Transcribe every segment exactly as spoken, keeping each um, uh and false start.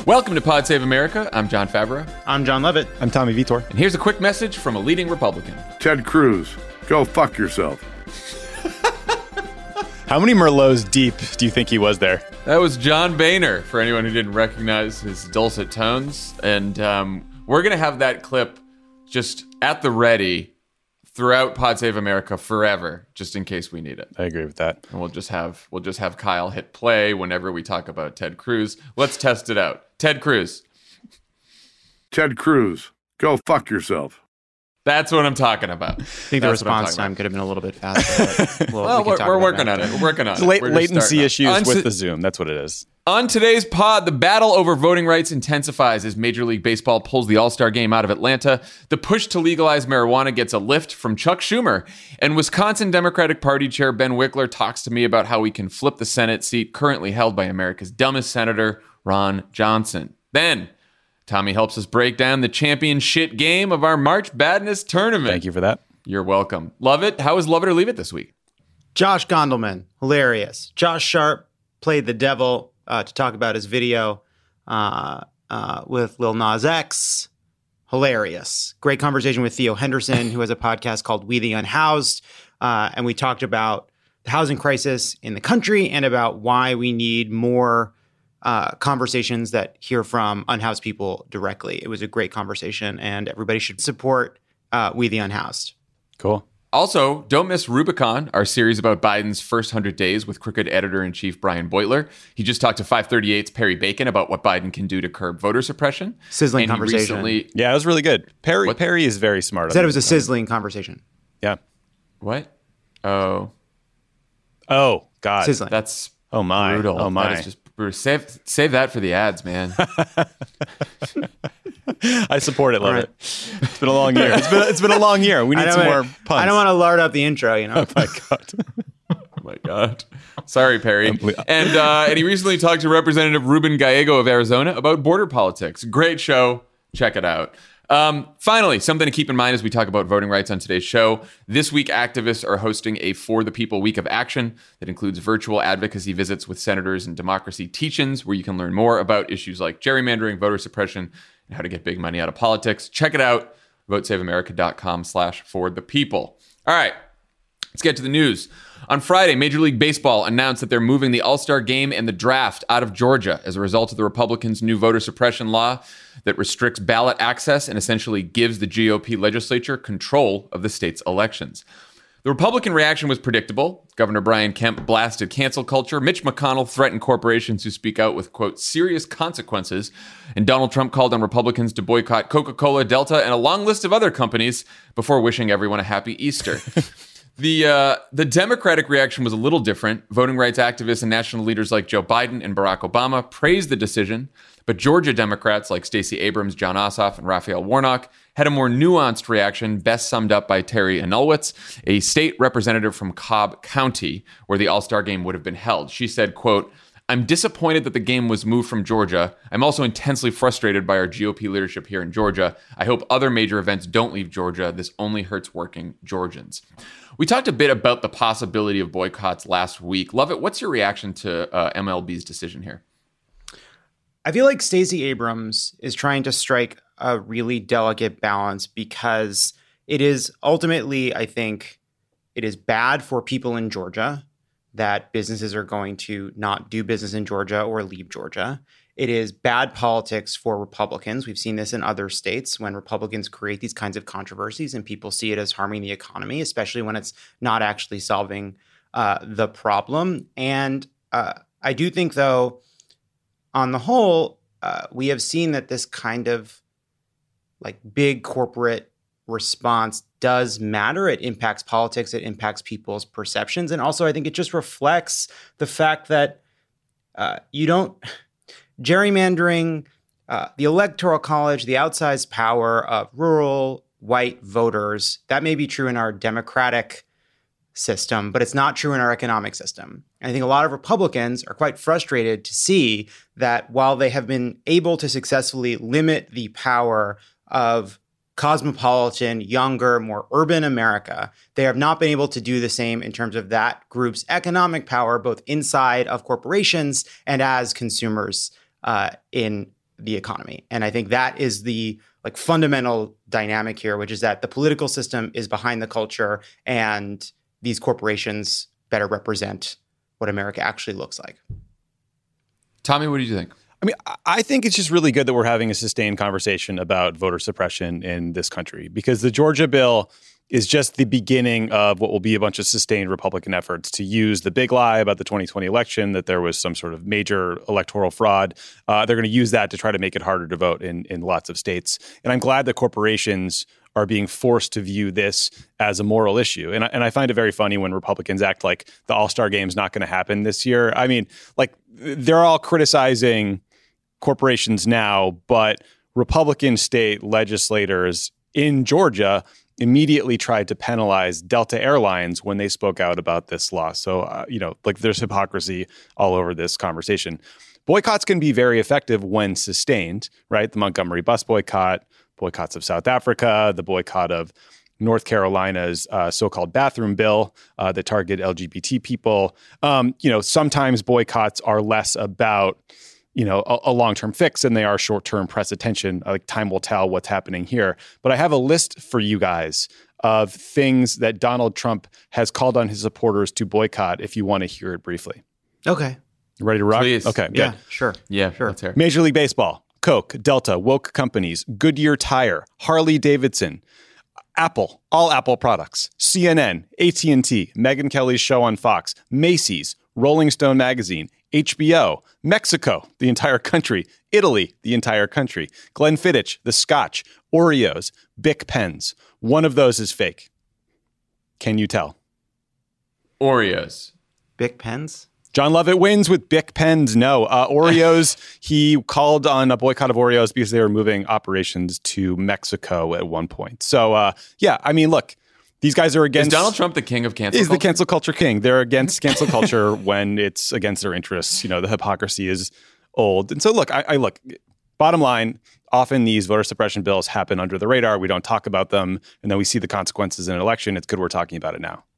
Welcome to Pod Save America. I'm John Favreau. I'm John Levitt. I'm Tommy Vitor. And here's a quick message from a leading Republican. Ted Cruz, go fuck yourself. How many Merlots deep do you think he was there? That was John Boehner, for anyone who didn't recognize his dulcet tones. And um, we're going to have that clip just at the ready throughout Pod Save America forever, just in case we need it. I agree with that. And we'll just have we'll just have Kyle hit play whenever we talk about Ted Cruz. Let's test it out. Ted Cruz. Ted Cruz, go fuck yourself. That's what I'm talking about. I think the That's response time about. could have been a little bit faster. But, well, Well, we we're, can talk we're about working that. on it. We're working on It's it. late, We're just latency starting out. issues On with to- the Zoom. That's what it is. On today's pod, the battle over voting rights intensifies as Major League Baseball pulls the All-Star Game out of Atlanta. The push to legalize marijuana gets a lift from Chuck Schumer. And Wisconsin Democratic Party Chair Ben Wickler talks to me about how we can flip the Senate seat currently held by America's dumbest senator, Ron Johnson. Then, Tommy helps us break down the championship game of our March Madness tournament. Thank you for that. You're welcome. Love it. How was Love It or Leave It this week? Josh Gondelman, hilarious. Josh Sharp played the devil uh, to talk about his video uh, uh, with Lil Nas X. Hilarious. Great conversation with Theo Henderson, who has a podcast called We the Unhoused. Uh, and we talked about the housing crisis in the country and about why we need more uh, conversations that hear from unhoused people directly. It was a great conversation, and everybody should support uh, We the Unhoused. Cool. Also, don't miss Rubicon, our series about Biden's first one hundred days with Crooked Editor-in-Chief Brian Beutler. He just talked to five thirty-eight's Perry Bacon about what Biden can do to curb voter suppression. Sizzling And he conversation. recently- Yeah, it was really good. Perry What? Perry is very smart. I said on it was a this. sizzling conversation. Yeah. What? Oh, Oh, God. Sizzling. that's Oh, my. brutal. Oh, my. That is just brutal. Save, save that for the ads, man. I support it, love right. it. It's been a long year. It's been, it's been a long year. We I need don't some wanna- more puns. I don't want to lard up the intro, you know. Oh, my God. Oh my God. Sorry, Perry. And uh, and he recently talked to Representative Ruben Gallego of Arizona about border politics. Great show. Check it out. Um, finally, something to keep in mind as we talk about voting rights on today's show. This week, activists are hosting a For the People Week of Action that includes virtual advocacy visits with senators and democracy teach-ins where you can learn more about issues like gerrymandering, voter suppression, and how to get big money out of politics. Check it out. votesaveamerica.com slash for the people. All right. Let's get to the news. On Friday, Major League Baseball announced that they're moving the All-Star Game and the draft out of Georgia as a result of the Republicans' new voter suppression law that restricts ballot access and essentially gives the G O P legislature control of the state's elections. The Republican reaction was predictable. Governor Brian Kemp blasted cancel culture. Mitch McConnell threatened corporations who speak out with, quote, serious consequences. And Donald Trump called on Republicans to boycott Coca-Cola, Delta, and a long list of other companies before wishing everyone a happy Easter. The uh, the Democratic reaction was a little different. Voting rights activists and national leaders like Joe Biden and Barack Obama praised the decision, but Georgia Democrats like Stacey Abrams, John Ossoff, and Raphael Warnock had a more nuanced reaction, best summed up by Terry Anulwitz, a state representative from Cobb County, where the All-Star Game would have been held. She said, quote, I'm disappointed that the game was moved from Georgia. I'm also intensely frustrated by our G O P leadership here in Georgia. I hope other major events don't leave Georgia. This only hurts working Georgians. We talked a bit about the possibility of boycotts last week. Lovett, what's your reaction to uh, M L B's decision here? I feel like Stacey Abrams is trying to strike a really delicate balance because it is ultimately, I think, it is bad for people in Georgia that businesses are going to not do business in Georgia or leave Georgia. It is bad politics for Republicans. We've seen this in other states when Republicans create these kinds of controversies and people see it as harming the economy, especially when it's not actually solving uh, the problem. And uh, I do think, though, on the whole, uh, we have seen that this kind of like big corporate response does matter. It impacts politics. It impacts people's perceptions. And also, I think it just reflects the fact that uh, you don't gerrymandering, uh, the Electoral College, the outsized power of rural white voters. That may be true in our democratic system, but it's not true in our economic system. I think a lot of Republicans are quite frustrated to see that while they have been able to successfully limit the power of cosmopolitan, younger, more urban America, they have not been able to do the same in terms of that group's economic power, both inside of corporations and as consumers uh, in the economy. And I think that is the like fundamental dynamic here, which is that the political system is behind the culture and these corporations better represent what America actually looks like. Tommy, what do you think? I mean, I think it's just really good that we're having a sustained conversation about voter suppression in this country, because the Georgia bill is just the beginning of what will be a bunch of sustained Republican efforts to use the big lie about the twenty twenty election, that there was some sort of major electoral fraud. Uh, they're going to use that to try to make it harder to vote in, in lots of states. And I'm glad that corporations are being forced to view this as a moral issue. And I, and I find it very funny when Republicans act like the All-Star Game's not going to happen this year. I mean, like, they're all criticizing corporations now, but Republican state legislators in Georgia immediately tried to penalize Delta Airlines when they spoke out about this law. So, uh, you know, like, there's hypocrisy all over this conversation. Boycotts can be very effective when sustained, right? The Montgomery bus boycott, boycotts of South Africa, the boycott of North Carolina's uh, so-called bathroom bill uh, that targeted L G B T people. Um, you know, sometimes boycotts are less about, you know, a, a long-term fix than they are short-term press attention. Like, time will tell what's happening here. But I have a list for you guys of things that Donald Trump has called on his supporters to boycott, if you want to hear it briefly. Okay. You ready to rock? Please. Okay, good. Yeah, sure. Yeah, Sure. let's hear it. Major League Baseball, Coke, Delta, woke companies, Goodyear Tire, Harley Davidson, Apple, all Apple products, C N N, A T and T, Megyn Kelly's show on Fox, Macy's, Rolling Stone magazine, H B O, Mexico, the entire country, Italy, the entire country, Glenfiddich, the Scotch, Oreos, Bic pens. One of those is fake. Can you tell? Oreos. Bic pens? John Lovett wins with Bic pens. No. Uh, Oreos, he called on a boycott of Oreos because they were moving operations to Mexico at one point. So, uh, yeah, I mean, look, these guys are against... Is Donald Trump the king of cancel He's culture? the cancel culture king. They're against cancel culture when it's against their interests. You know, the hypocrisy is old. And so, look, I, I look, bottom line, often these voter suppression bills happen under the radar. We don't talk about them. And then we see the consequences in an election. It's good we're talking about it now.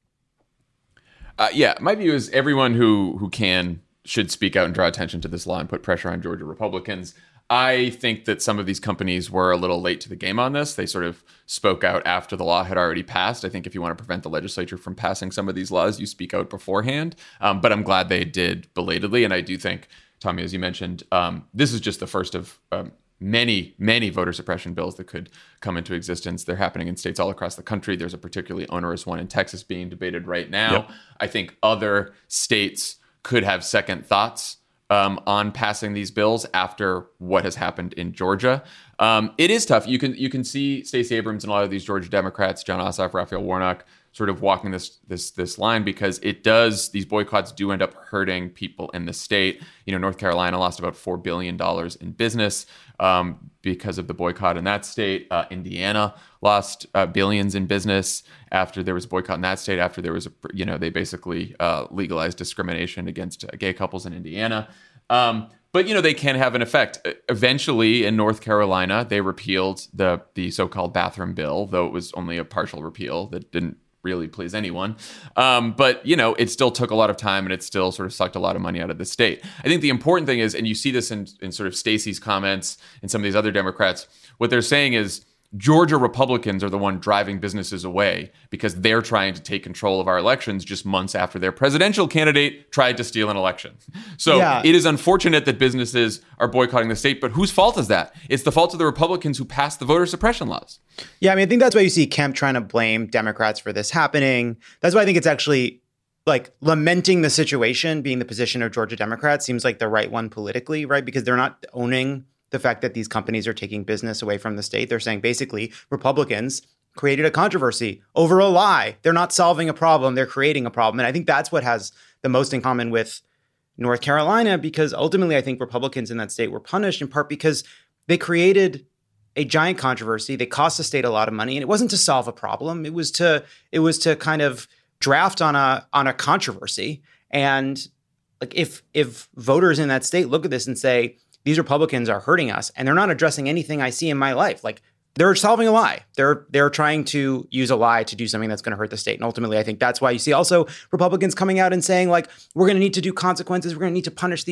Uh, yeah, my view is everyone who who can should speak out and draw attention to this law and put pressure on Georgia Republicans. I think that some of these companies were a little late to the game on this. They sort of spoke out after the law had already passed. I think if you want to prevent the legislature from passing some of these laws, you speak out beforehand. Um, but I'm glad they did belatedly. And I do think, Tommy, as you mentioned, um, this is just the first of um, many, many voter suppression bills that could come into existence. They're happening in states all across the country. There's a particularly onerous one in Texas being debated right now. Yep. I think other states could have second thoughts um, on passing these bills after what has happened in Georgia. Um, it is tough. You can you can see Stacey Abrams and a lot of these Georgia Democrats, Jon Ossoff, Raphael Warnock, sort of walking this this this line, because it does, these boycotts do end up hurting people in the state. You know, North Carolina lost about four billion dollars in business um, because of the boycott in that state. Uh, Indiana lost uh, billions in business after there was a boycott in that state, after there was, a, you know, they basically uh, legalized discrimination against uh, gay couples in Indiana. Um, But, you know, they can have an effect. Eventually, in North Carolina, they repealed the the so-called bathroom bill, though it was only a partial repeal that didn't really please anyone. Um, but, you know, it still took a lot of time, and it still sort of sucked a lot of money out of the state. I think the important thing is, and you see this in, in sort of Stacey's comments and some of these other Democrats, what they're saying is Georgia Republicans are the one driving businesses away because they're trying to take control of our elections just months after their presidential candidate tried to steal an election. So yeah. It is unfortunate that businesses are boycotting the state, but whose fault is that? It's the fault of the Republicans who passed the voter suppression laws. Yeah, I mean, I think that's why you see Kemp trying to blame Democrats for this happening. That's why I think it's actually like lamenting the situation being the position of Georgia Democrats seems like the right one politically, right? Because they're not owning the fact that these companies are taking business away from the state. They're saying basically Republicans created a controversy over a lie. They're not solving a problem. They're creating a problem. And I think that's what has the most in common with North Carolina, because ultimately I think Republicans in that state were punished in part because they created a giant controversy. They cost the state a lot of money. And it wasn't to solve a problem. It was to it was to kind of draft on a on a controversy. And like if if voters in that state look at this and say, these Republicans are hurting us, and they're not addressing anything I see in my life. Like they're solving a lie. They're they're trying to use a lie to do something that's going to hurt the state. And ultimately, I think that's why you see also Republicans coming out and saying like, we're going to need to do consequences. We're going to need to punish these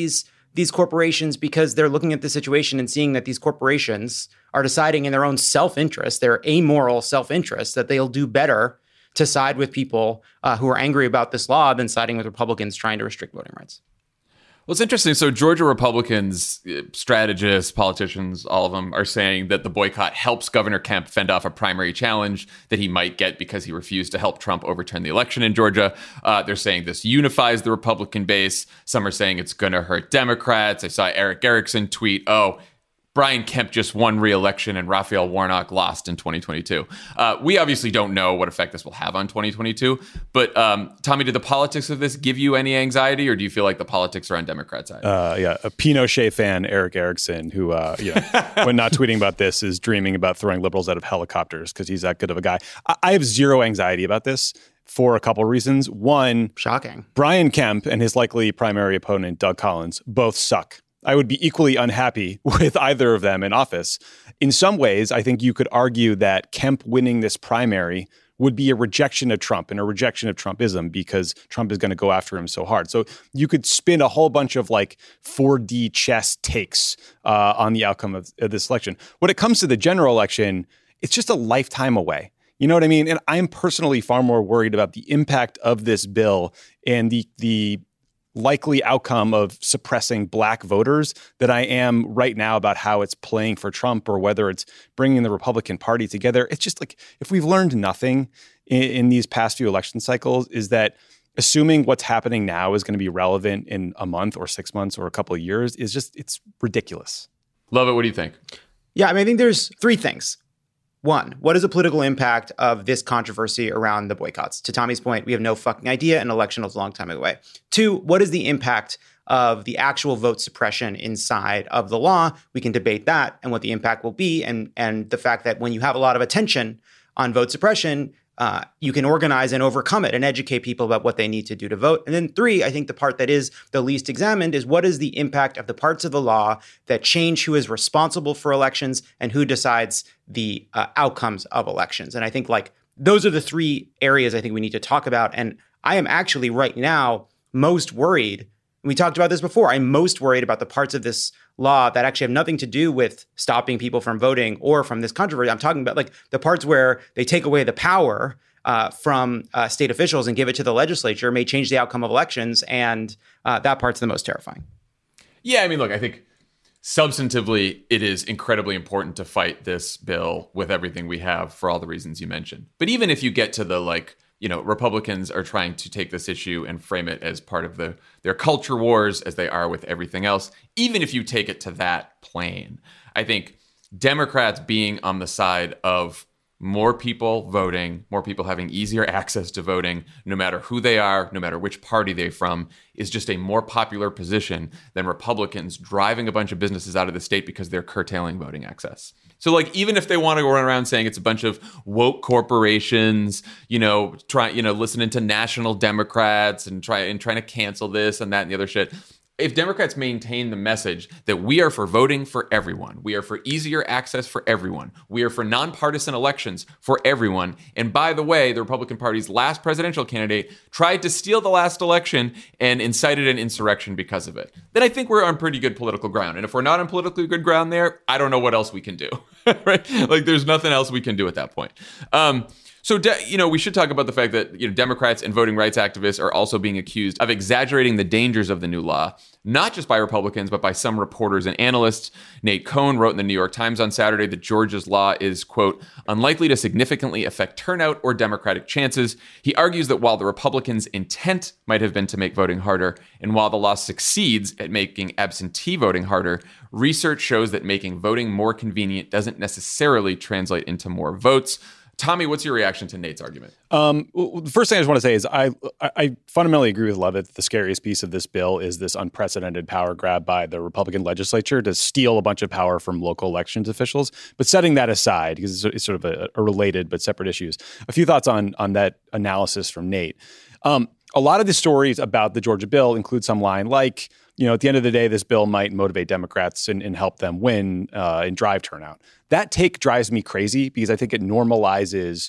these corporations because they're looking at the situation and seeing that these corporations are deciding in their own self-interest, their amoral self-interest, that they'll do better to side with people uh, who are angry about this law than siding with Republicans trying to restrict voting rights. Well, it's interesting. So Georgia Republicans, strategists, politicians, all of them are saying that the boycott helps Governor Kemp fend off a primary challenge that he might get because he refused to help Trump overturn the election in Georgia. Uh, they're saying this unifies the Republican base. Some are saying it's going to hurt Democrats. I saw Eric Erickson tweet, oh, Brian Kemp just won re-election and Raphael Warnock lost in twenty twenty-two. Uh, we obviously don't know what effect this will have on twenty twenty-two. But um, Tommy, did the politics of this give you any anxiety, or do you feel like the politics are on Democrats' side? Uh, yeah, a Pinochet fan, Eric Erickson, who, uh, you know, when not tweeting about this, is dreaming about throwing liberals out of helicopters because he's that good of a guy. I, I have zero anxiety about this for a couple of reasons. One, shocking. Brian Kemp and his likely primary opponent, Doug Collins, both suck. I would be equally unhappy with either of them in office. In some ways, I think you could argue that Kemp winning this primary would be a rejection of Trump and a rejection of Trumpism because Trump is going to go after him so hard. So you could spin a whole bunch of like four D chess takes uh, on the outcome of, of this election. When it comes to the general election, it's just a lifetime away. You know what I mean? And I'm personally far more worried about the impact of this bill and the the likely outcome of suppressing black voters that I am right now about how it's playing for Trump or whether it's bringing the Republican Party together. It's just like, if we've learned nothing in, in these past few election cycles, is that assuming what's happening now is going to be relevant in a month or six months or a couple of years is just, it's ridiculous. Love it. What do you think? Yeah, I mean, I think there's three things. One, what is the political impact of this controversy around the boycotts? To Tommy's point, we have no fucking idea. An election was a long time away. Two, what is the impact of the actual vote suppression inside of the law? We can debate that and what the impact will be. And, and the fact that when you have a lot of attention on vote suppression, uh, you can organize and overcome it and educate people about what they need to do to vote. And then three, I think the part that is the least examined is what is the impact of the parts of the law that change who is responsible for elections and who decides the uh, outcomes of elections. And I think like those are the three areas I think we need to talk about. And I am actually right now most worried. We talked about this before. I'm most worried about the parts of this law that actually have nothing to do with stopping people from voting or from this controversy. I'm talking about like the parts where they take away the power uh, from uh, state officials and give it to the legislature may change the outcome of elections. And uh, that part's the most terrifying. Yeah, I mean, look, I think substantively, it is incredibly important to fight this bill with everything we have for all the reasons you mentioned. But even if you get to the like, you know, Republicans are trying to take this issue and frame it as part of the their culture wars, as they are with everything else. Even if you take it to that plane, I think Democrats being on the side of more people voting, more people having easier access to voting, no matter who they are, no matter which party they're from, is just a more popular position than Republicans driving a bunch of businesses out of the state because they're curtailing voting access. So like, even if they want to go run around saying it's a bunch of woke corporations, you know, try, you know, listening to national Democrats and try and trying to cancel this and that and the other shit. If Democrats maintain the message that we are for voting for everyone, we are for easier access for everyone, we are for nonpartisan elections for everyone, and by the way, the Republican Party's last presidential candidate tried to steal the last election and incited an insurrection because of it, then I think we're on pretty good political ground. And if we're not on politically good ground there, I don't know what else we can do, right? Like, there's nothing else we can do at that point. Um, So, de- you know, we should talk about the fact that, you know, Democrats and voting rights activists are also being accused of exaggerating the dangers of the new law, not just by Republicans, but by some reporters and analysts. Nate Cohn wrote in the New York Times on Saturday that Georgia's law is, quote, unlikely to significantly affect turnout or Democratic chances. He argues that while the Republicans' intent might have been to make voting harder, and while the law succeeds at making absentee voting harder, research shows that making voting more convenient doesn't necessarily translate into more votes. Tommy, what's your reaction to Nate's argument? Um, well, the first thing I just want to say is I, I fundamentally agree with Levitt. The scariest piece of this bill is this unprecedented power grab by the Republican legislature to steal a bunch of power from local elections officials. But setting that aside, because it's sort of a, a related but separate issues, a few thoughts on, on that analysis from Nate. Um, a lot of the stories about the Georgia bill include some line like, you know, at the end of the day, this bill might motivate Democrats and, and help them win uh, and drive turnout. That take drives me crazy because I think it normalizes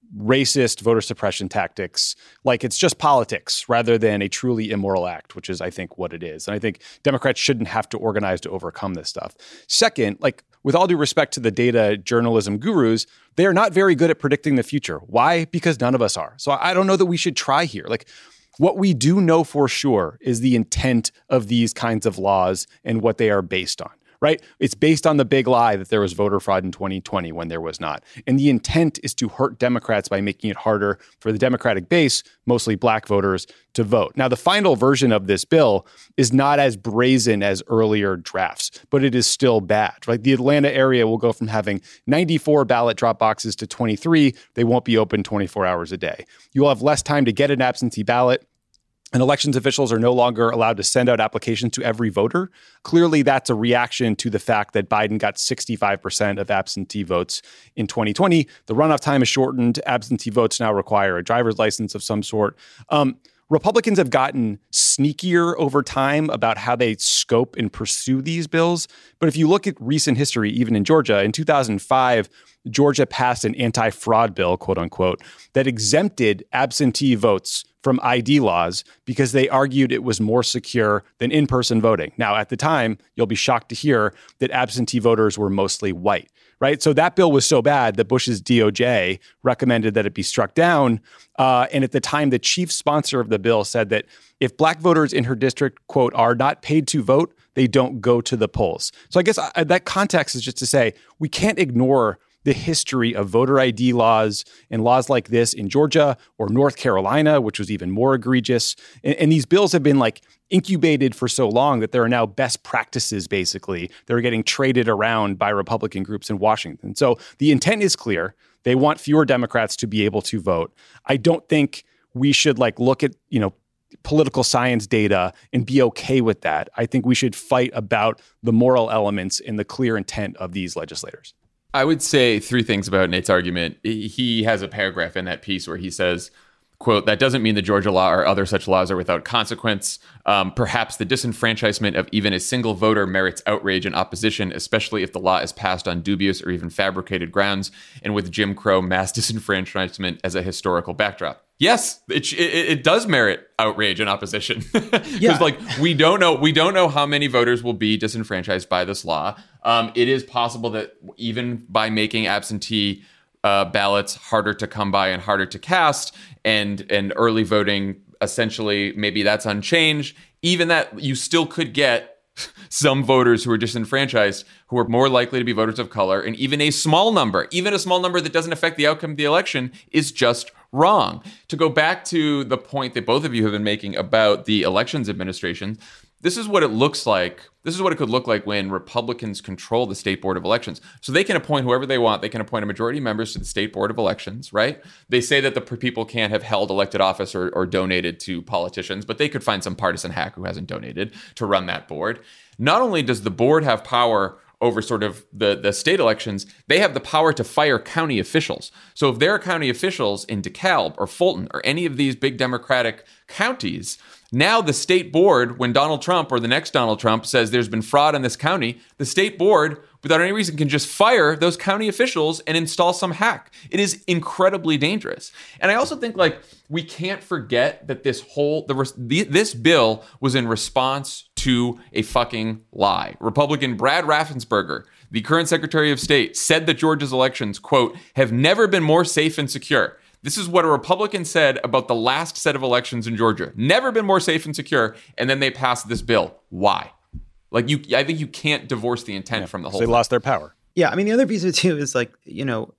racist voter suppression tactics like it's just politics rather than a truly immoral act, which is, I think, what it is. And I think Democrats shouldn't have to organize to overcome this stuff. Second, like with all due respect to the data journalism gurus, they are not very good at predicting the future. Why? Because none of us are. So I don't know that we should try here. Like what we do know for sure is the intent of these kinds of laws and what they are based on. Right? It's based on the big lie that there was voter fraud in twenty twenty when there was not. And the intent is to hurt Democrats by making it harder for the Democratic base, mostly black voters, to vote. Now, the final version of this bill is not as brazen as earlier drafts, but it is still bad. Right? The Atlanta area will go from having ninety-four ballot drop boxes to twenty-three. They won't be open twenty-four hours a day. You will have less time to get an absentee ballot. And elections officials are no longer allowed to send out applications to every voter. Clearly, that's a reaction to the fact that Biden got sixty-five percent of absentee votes in twenty twenty. The runoff time is shortened. Absentee votes now require a driver's license of some sort. Um, Republicans have gotten sneakier over time about how they scope and pursue these bills. But if you look at recent history, even in Georgia, in two thousand five, Georgia passed an anti-fraud bill, quote unquote, that exempted absentee votes from I D laws because they argued it was more secure than in-person voting. Now, at the time, you'll be shocked to hear that absentee voters were mostly white, right? So that bill was so bad that Bush's D O J recommended that it be struck down. Uh, and at the time, the chief sponsor of the bill said that if black voters in her district, quote, are not paid to vote, they don't go to the polls. So I guess I, that context is just to say we can't ignore the history of voter I D laws and laws like this in Georgia or North Carolina, which was even more egregious. And, and these bills have been like incubated for so long that there are now best practices, basically, that are getting traded around by Republican groups in Washington. So the intent is clear. They want fewer Democrats to be able to vote. I don't think we should like look at, you know, political science data and be okay with that. I think we should fight about the moral elements and the clear intent of these legislators. I would say three things about Nate's argument. He has a paragraph in that piece where he says, quote, that doesn't mean the Georgia law or other such laws are without consequence. Um, perhaps the disenfranchisement of even a single voter merits outrage and opposition, especially if the law is passed on dubious or even fabricated grounds and with Jim Crow mass disenfranchisement as a historical backdrop. Yes, it, it, it does merit outrage and opposition because, yeah. like, we don't know we don't know how many voters will be disenfranchised by this law. Um, it is possible that even by making absentee uh, ballots harder to come by and harder to cast, and and early voting, essentially, maybe that's unchanged. Even that, you still could get some voters who are disenfranchised who are more likely to be voters of color, and even a small number, even a small number that doesn't affect the outcome of the election is just wrong. To go back to the point that both of you have been making about the elections administration, this is what it looks like. This is what it could look like when Republicans control the state board of elections. So they can appoint whoever they want. They can appoint a majority of members to the state board of elections, right? They say that the people can't have held elected office or, or donated to politicians, but they could find some partisan hack who hasn't donated to run that board. Not only does the board have power over sort of the, the state elections, they have the power to fire county officials. So if there are county officials in DeKalb or Fulton or any of these big Democratic counties, now the state board, when Donald Trump or the next Donald Trump says there's been fraud in this county, the state board, without any reason, can just fire those county officials and install some hack. It is incredibly dangerous. And I also think, like, we can't forget that this whole, the, the this bill was in response to a fucking lie. Republican Brad Raffensperger, the current Secretary of State, said that Georgia's elections, quote, have never been more safe and secure. This is what a Republican said about the last set of elections in Georgia. Never been more safe and secure. And then they passed this bill. Why? Like, you, I think you can't divorce the intent yeah, from the whole They thing. Lost their power. Yeah. I mean, the other piece of it too is like, you know,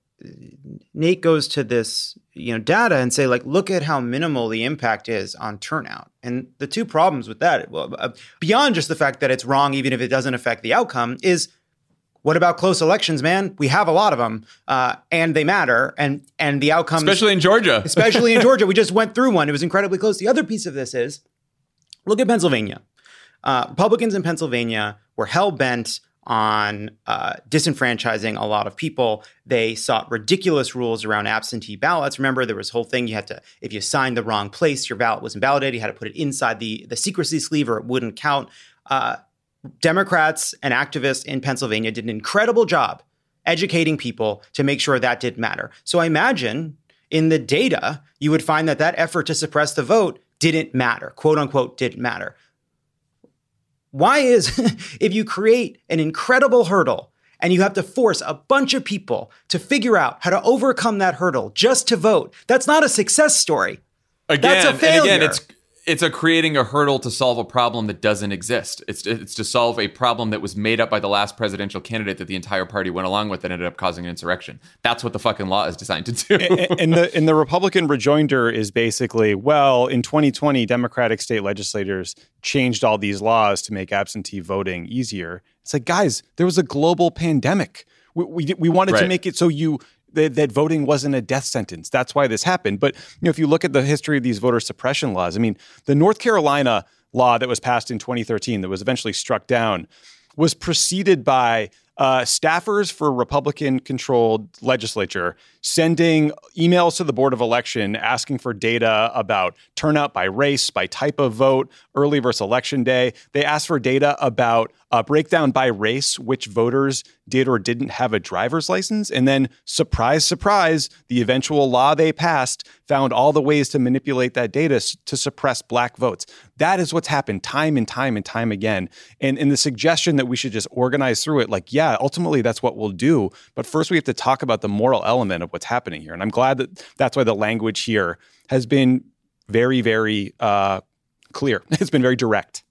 Nate goes to this, you know, data and say, like, look at how minimal the impact is on turnout. And the two problems with that, well, uh, beyond just the fact that it's wrong, even if it doesn't affect the outcome, is what about close elections, man? We have a lot of them, uh, and they matter. And and the outcome, especially in Georgia, especially in Georgia, we just went through one. It was incredibly close. The other piece of this is, look at Pennsylvania. Uh, Republicans in Pennsylvania were hell bent on uh, disenfranchising a lot of people. They sought ridiculous rules around absentee ballots. Remember, there was a whole thing. You had to, if you signed the wrong place, your ballot wasn't validated. You had to put it inside the the secrecy sleeve or it wouldn't count. Uh, Democrats and activists in Pennsylvania did an incredible job educating people to make sure that didn't matter. So I imagine in the data, you would find that that effort to suppress the vote didn't matter, quote unquote, didn't matter. Why is, if you create an incredible hurdle and you have to force a bunch of people to figure out how to overcome that hurdle just to vote, that's not a success story. Again, that's a failure. And again, it's it's a creating a hurdle to solve a problem that doesn't exist. It's it's to solve a problem that was made up by the last presidential candidate that the entire party went along with and ended up causing an insurrection. That's what the fucking law is designed to do. and, and the and the Republican rejoinder is basically, well, in twenty twenty, Democratic state legislators changed all these laws to make absentee voting easier. It's like, guys, there was a global pandemic. We we, we wanted right. to make it so you that, that voting wasn't a death sentence. That's why this happened. But you know, if you look at the history of these voter suppression laws, I mean, the North Carolina law that was passed in twenty thirteen that was eventually struck down was preceded by uh, staffers for Republican-controlled legislature sending emails to the Board of Election asking for data about turnout by race, by type of vote, early versus election day. They asked for data about a breakdown by race, which voters did or didn't have a driver's license. And then, surprise, surprise, the eventual law they passed found all the ways to manipulate that data s- to suppress black votes. That is what's happened time and time and time again. And, and the suggestion that we should just organize through it, like, yeah, ultimately that's what we'll do. But first we have to talk about the moral element of what's happening here. And I'm glad that that's why the language here has been very, very uh, clear. It's been very direct.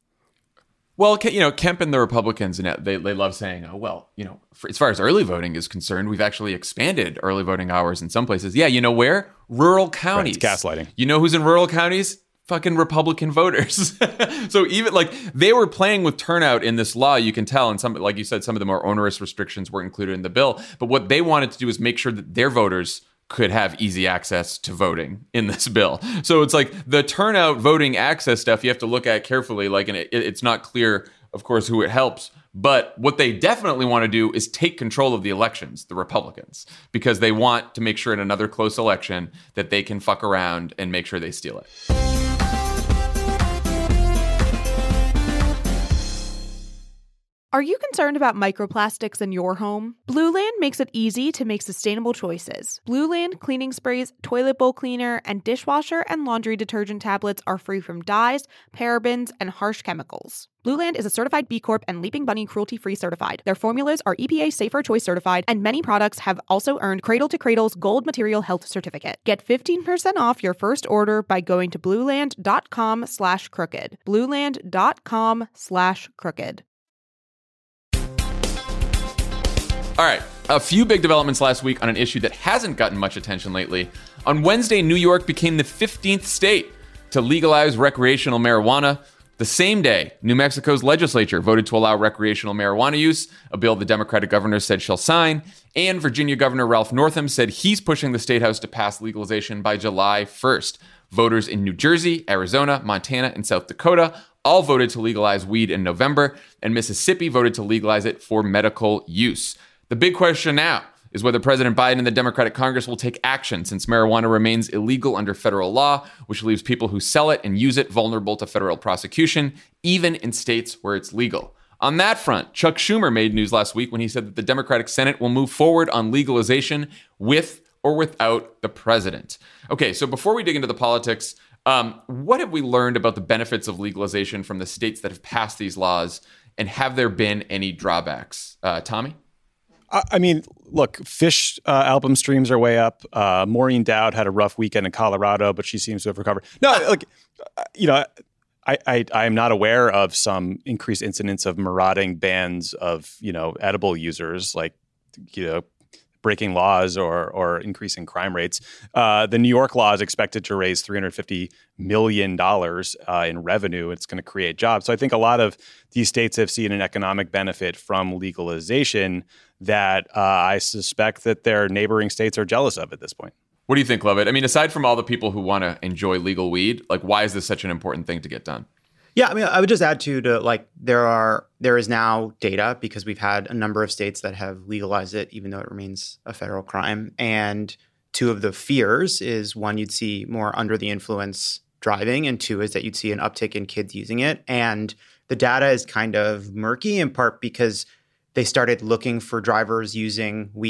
Well, you know, Kemp and the Republicans, and they they love saying, oh, well, you know, for, as far as early voting is concerned, we've actually expanded early voting hours in some places. Yeah, you know where? Rural counties. Right, it's gaslighting. You know who's in rural counties? Fucking Republican voters. So even like they were playing with turnout in this law, you can tell. And some, like you said, some of the more onerous restrictions were included in the bill. But what they wanted to do is make sure that their voters could have easy access to voting in this bill. So it's like the turnout voting access stuff you have to look at carefully. Like, and it, it's not clear, of course, who it helps. But what they definitely want to do is take control of the elections, the Republicans, because they want to make sure in another close election that they can fuck around and make sure they steal it. Are you concerned about microplastics in your home? Blue Land makes it easy to make sustainable choices. Blue Land cleaning sprays, toilet bowl cleaner, and dishwasher and laundry detergent tablets are free from dyes, parabens, and harsh chemicals. Blue Land is a certified B Corp and Leaping Bunny cruelty-free certified. Their formulas are E P A Safer Choice certified, and many products have also earned Cradle to Cradle's Gold Material Health Certificate. Get fifteen percent off your first order by going to blueland.com slash crooked. blueland.com slash crooked. All right, a few big developments last week on an issue that hasn't gotten much attention lately. On Wednesday, New York became the fifteenth state to legalize recreational marijuana. The same day, New Mexico's legislature voted to allow recreational marijuana use, a bill the Democratic governor said she'll sign, and Virginia Governor Ralph Northam said he's pushing the state house to pass legalization by July first. Voters in New Jersey, Arizona, Montana, and South Dakota all voted to legalize weed in November, and Mississippi voted to legalize it for medical use. The big question now is whether President Biden and the Democratic Congress will take action, since marijuana remains illegal under federal law, which leaves people who sell it and use it vulnerable to federal prosecution, even in states where it's legal. On that front, Chuck Schumer made news last week when he said that the Democratic Senate will move forward on legalization with or without the president. Okay, so before we dig into the politics, um, what have we learned about the benefits of legalization from the states that have passed these laws, and have there been any drawbacks? Uh, Tommy? I mean, look, Phish uh, album streams are way up. Uh, Maureen Dowd had a rough weekend in Colorado, but she seems to have recovered. No, like, you know, I, I, I am not aware of some increased incidence of marauding bands of, you know, edible users, like, you know, breaking laws or or increasing crime rates. Uh, the New York law is expected to raise three hundred fifty million dollars uh, in revenue. It's going to create jobs. So I think a lot of these states have seen an economic benefit from legalization that uh, I suspect that their neighboring states are jealous of at this point. What do you think, Lovett? I mean, aside from all the people who want to enjoy legal weed, like, why is this such an important thing to get done? Yeah, I mean, I would just add to, to like there are there is now data, because we've had a number of states that have legalized it, even though it remains a federal crime. And two of the fears is, one, you'd see more under the influence driving, and two is that you'd see an uptick in kids using it. And the data is kind of murky, in part because they started looking for drivers using weed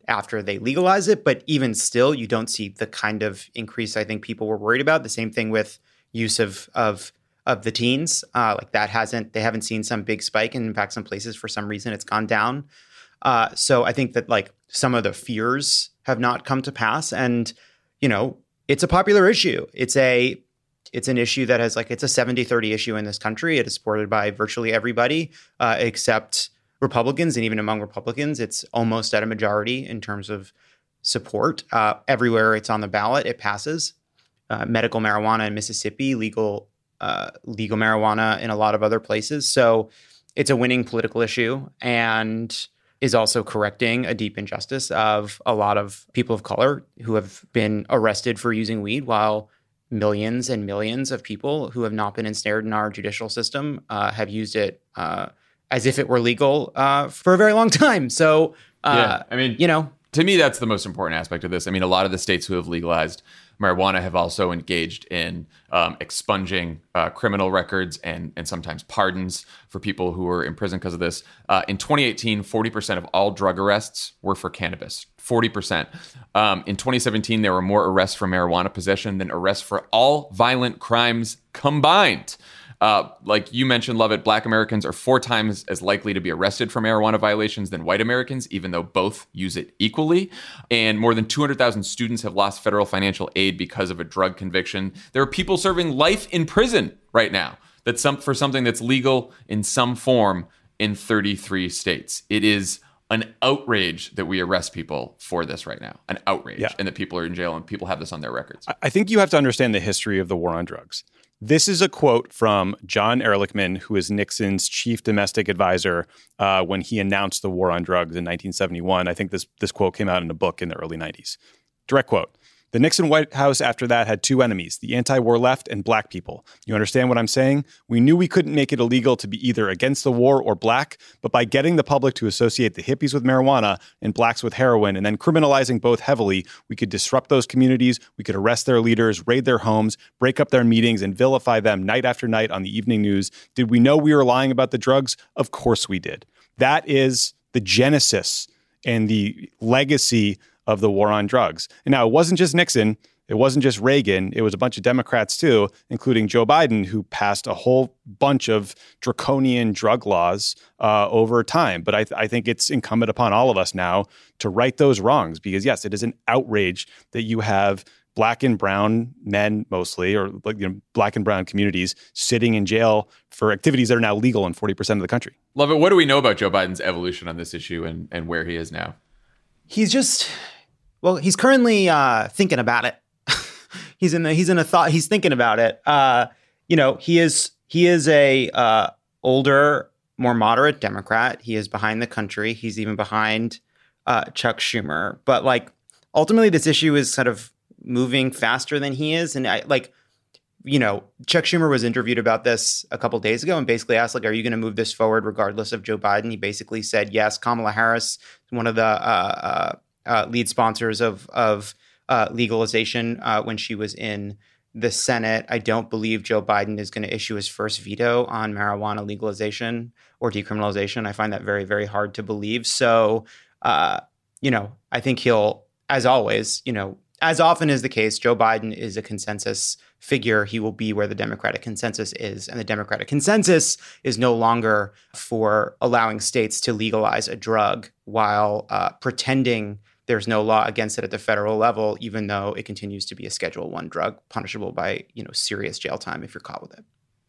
after they legalize it. But even still, you don't see the kind of increase I think people were worried about. The same thing with use of of of the teens. Uh, like that hasn't, they haven't seen some big spike. And in fact, some places, for some reason, it's gone down. Uh, so I think that like some of the fears have not come to pass. And, you know, it's a popular issue. It's a, it's an issue that has like, it's a seventy thirty issue in this country. It is supported by virtually everybody uh, except Republicans. And even among Republicans, it's almost at a majority in terms of support. Uh, everywhere it's on the ballot, it passes. Uh, medical marijuana in Mississippi, legal uh, legal marijuana in a lot of other places. So it's a winning political issue and is also correcting a deep injustice of a lot of people of color who have been arrested for using weed, while millions and millions of people who have not been ensnared in our judicial system uh, have used it uh, as if it were legal uh, for a very long time. So, uh, yeah, I mean, you know, to me, that's the most important aspect of this. I mean, a lot of the states who have legalized marijuana have also engaged in um, expunging uh, criminal records and and sometimes pardons for people who were in prison because of this. Uh, in twenty eighteen, forty percent of all drug arrests were for cannabis. forty percent. Um, in twenty seventeen, there were more arrests for marijuana possession than arrests for all violent crimes combined. Uh, like you mentioned, Lovett, Black Americans are four times as likely to be arrested for marijuana violations than white Americans, even though both use it equally. And more than two hundred thousand students have lost federal financial aid because of a drug conviction. There are people serving life in prison right now that's some, for something that's legal in some form in thirty-three states. It is an outrage that we arrest people for this right now, an outrage, yeah. and that people are in jail and people have this on their records. I think you have to understand the history of the war on drugs. This is a quote from John Ehrlichman, who is Nixon's chief domestic advisor uh, when he announced the war on drugs in nineteen seventy-one. I think this, this quote came out in a book in the early nineties. Direct quote. The Nixon White House after that had two enemies, the anti-war left and black people. You understand what I'm saying? We knew we couldn't make it illegal to be either against the war or black, but by getting the public to associate the hippies with marijuana and blacks with heroin and then criminalizing both heavily, we could disrupt those communities, we could arrest their leaders, raid their homes, break up their meetings, and vilify them night after night on the evening news. Did we know we were lying about the drugs? Of course we did. That is the genesis and the legacy of the war on drugs. And now it wasn't just Nixon, it wasn't just Reagan, it was a bunch of Democrats too, including Joe Biden, who passed a whole bunch of draconian drug laws uh, over time. But I, th- I think it's incumbent upon all of us now to right those wrongs, because yes, it is an outrage that you have black and brown men mostly, or like you know, black and brown communities sitting in jail for activities that are now legal in forty percent of the country. Lovett, what do we know about Joe Biden's evolution on this issue and, and where he is now? He's just... Well, he's currently uh, thinking about it. he's in the he's in a thought. He's thinking about it. Uh, you know, he is he is a uh, older, more moderate Democrat. He is behind the country. He's even behind uh, Chuck Schumer. But like ultimately, this issue is sort of moving faster than he is. And I like, you know, Chuck Schumer was interviewed about this a couple days ago and basically asked, like, are you going to move this forward regardless of Joe Biden? He basically said yes. Kamala Harris, one of the uh, uh, Uh, lead sponsors of of uh, legalization uh, when she was in the Senate. I don't believe Joe Biden is going to issue his first veto on marijuana legalization or decriminalization. I find that very, very hard to believe. So, uh, you know, I think he'll, as always, you know, as often is the case, Joe Biden is a consensus figure. He will be where the Democratic consensus is. And the Democratic consensus is no longer for allowing states to legalize a drug while uh, pretending there's no law against it at the federal level, even though it continues to be a Schedule One drug, punishable by, you know, serious jail time if you're caught with it.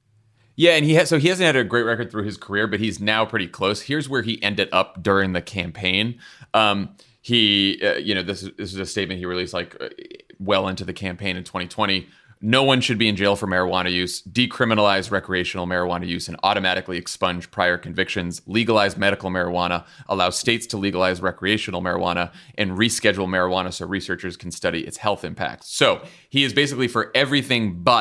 Yeah, and he has, so he hasn't had a great record through his career, but he's now pretty close. Here's where he ended up during the campaign. Um, he, uh, you know, this is, this is a statement he released like uh, well into the campaign in twenty twenty. No one should be in jail for marijuana use. Decriminalize recreational marijuana use and automatically expunge prior convictions. Legalize medical marijuana. Allow states to legalize recreational marijuana and reschedule marijuana so researchers can study its health impacts. So he is basically for everything but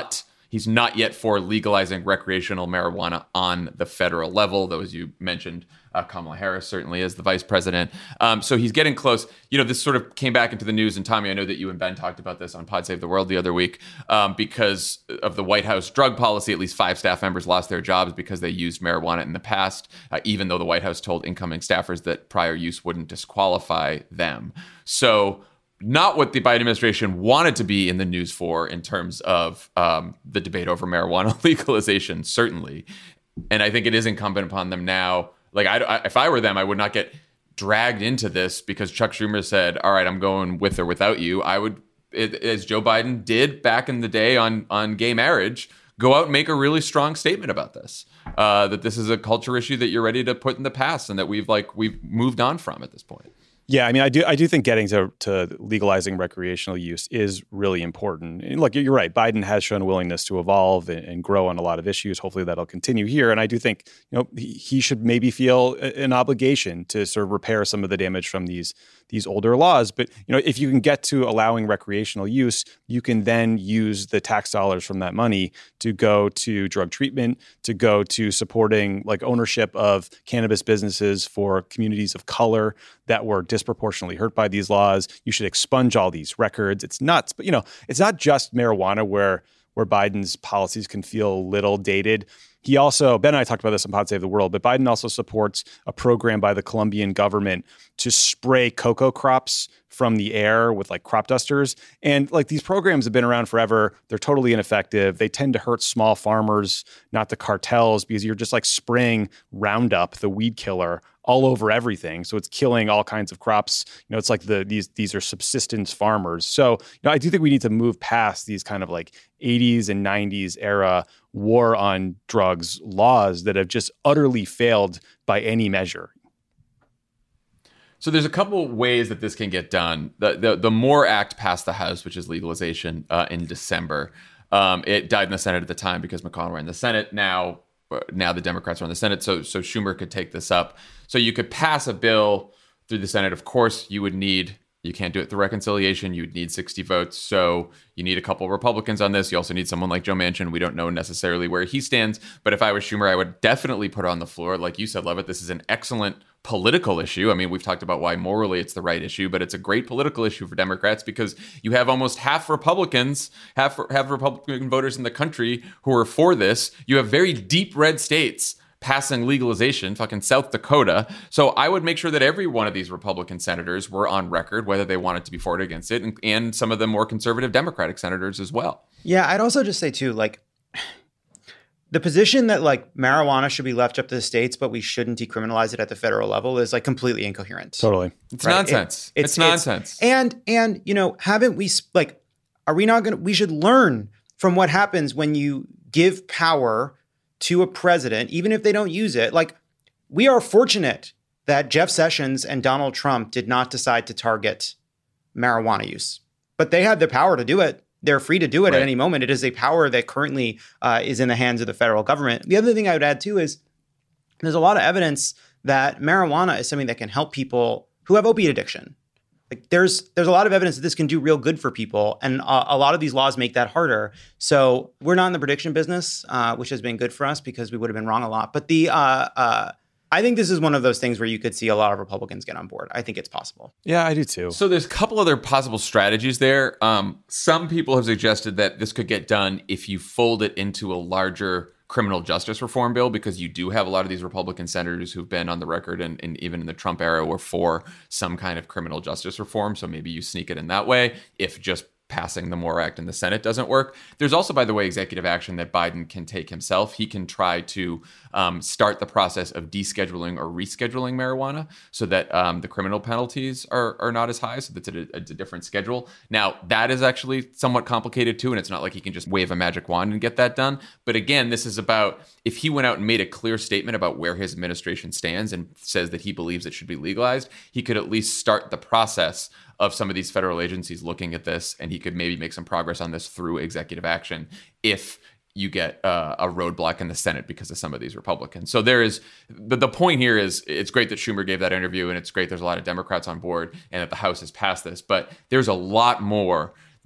He's not yet for legalizing recreational marijuana on the federal level, though, as you mentioned, uh, Kamala Harris certainly is the vice president. Um, so he's getting close. You know, this sort of came back into the news. And Tommy, I know that you and Ben talked about this on Pod Save the World the other week um, because of the White House drug policy. At least five staff members lost their jobs because they used marijuana in the past, uh, even though the White House told incoming staffers that prior use wouldn't disqualify them. So not what the Biden administration wanted to be in the news for in terms of um, the debate over marijuana legalization, certainly. And I think it is incumbent upon them now. Like, I, I, if I were them, I would not get dragged into this because Chuck Schumer said, all right, I'm going with or without you. I would, it, as Joe Biden did back in the day on, on gay marriage, go out and make a really strong statement about this, uh, that this is a culture issue that you're ready to put in the past and that we've like we've moved on from at this point. Yeah, I mean, I do I do think getting to, to legalizing recreational use is really important. And look, you're right. Biden has shown a willingness to evolve and, and grow on a lot of issues. Hopefully that'll continue here. And I do think, you know, he, he should maybe feel an obligation to sort of repair some of the damage from these these older laws. But, you know, if you can get to allowing recreational use, you can then use the tax dollars from that money to go to drug treatment, to go to supporting like ownership of cannabis businesses for communities of color that were disproportionately hurt by these laws. You should expunge all these records. It's nuts. But, you know, it's not just marijuana where where Biden's policies can feel a little dated. He also, Ben and I talked about this on Pod Save the World, but Biden also supports a program by the Colombian government to spray cocoa crops from the air with like crop dusters. And like these programs have been around forever. They're totally ineffective. They tend to hurt small farmers, not the cartels, because you're just like spraying Roundup, the weed killer, all over everything. So it's killing all kinds of crops. You know, it's like the these these are subsistence farmers. So, you know, I do think we need to move past these kind of like eighties and nineties era war on drugs laws that have just utterly failed by any measure. So there's a couple ways that this can get done. The the, the MORE Act passed the House, which is legalization, uh, in December. Um, it died in the Senate at the time because McConnell ran the Senate. Now, now the Democrats are in the Senate, so so Schumer could take this up. So you could pass a bill through the Senate. Of course, you would need, you can't do it through reconciliation. You would need sixty votes. So you need a couple of Republicans on this. You also need someone like Joe Manchin. We don't know necessarily where he stands. But if I was Schumer, I would definitely put it on the floor. Like you said, Levitt, this is an excellent political issue. I mean, we've talked about why morally it's the right issue, but it's a great political issue for Democrats because you have almost half Republicans, half, half Republican voters in the country who are for this. You have very deep red states passing legalization, fucking South Dakota. So I would make sure that every one of these Republican senators were on record, whether they wanted to be for or against it, and, and some of the more conservative Democratic senators as well. Yeah, I'd also just say too, like, the position that like marijuana should be left up to the states, but we shouldn't decriminalize it at the federal level is like completely incoherent. Totally. It's right? nonsense. It, it's, it's nonsense. It's, and, and, you know, haven't we like, are we not going to, we should learn from what happens when you give power to a president, even if they don't use it. Like, we are fortunate that Jeff Sessions and Donald Trump did not decide to target marijuana use, but they had the power to do it. They're free to do it right at any moment. It is a power that currently uh, is in the hands of the federal government. The other thing I would add too is there's a lot of evidence that marijuana is something that can help people who have opiate addiction. Like there's there's a lot of evidence that this can do real good for people, and uh, a lot of these laws make that harder. So we're not in the prediction business, uh, which has been good for us because we would have been wrong a lot. But the uh, uh, I think this is one of those things where you could see a lot of Republicans get on board. I think it's possible. Yeah, I do too. So there's a couple other possible strategies there. Um, some people have suggested that this could get done if you fold it into a larger criminal justice reform bill, because you do have a lot of these Republican senators who've been on the record and, and even in the Trump era were for some kind of criminal justice reform. So maybe you sneak it in that way if just passing the MORE Act in the Senate doesn't work. There's also, by the way, executive action that Biden can take himself. He can try to um, start the process of descheduling or rescheduling marijuana so that um, the criminal penalties are, are not as high, so that's a, a, a different schedule. Now, that is actually somewhat complicated too, and it's not like he can just wave a magic wand and get that done. But again, this is about if he went out and made a clear statement about where his administration stands and says that he believes it should be legalized, he could at least start the process of some of these federal agencies looking at this, and he could maybe make some progress on this through executive action if you get uh, a roadblock in the Senate because of some of these Republicans. So there is, the, the point here is it's great that Schumer gave that interview, and it's great there's a lot of Democrats on board and that the House has passed this, but there's a lot more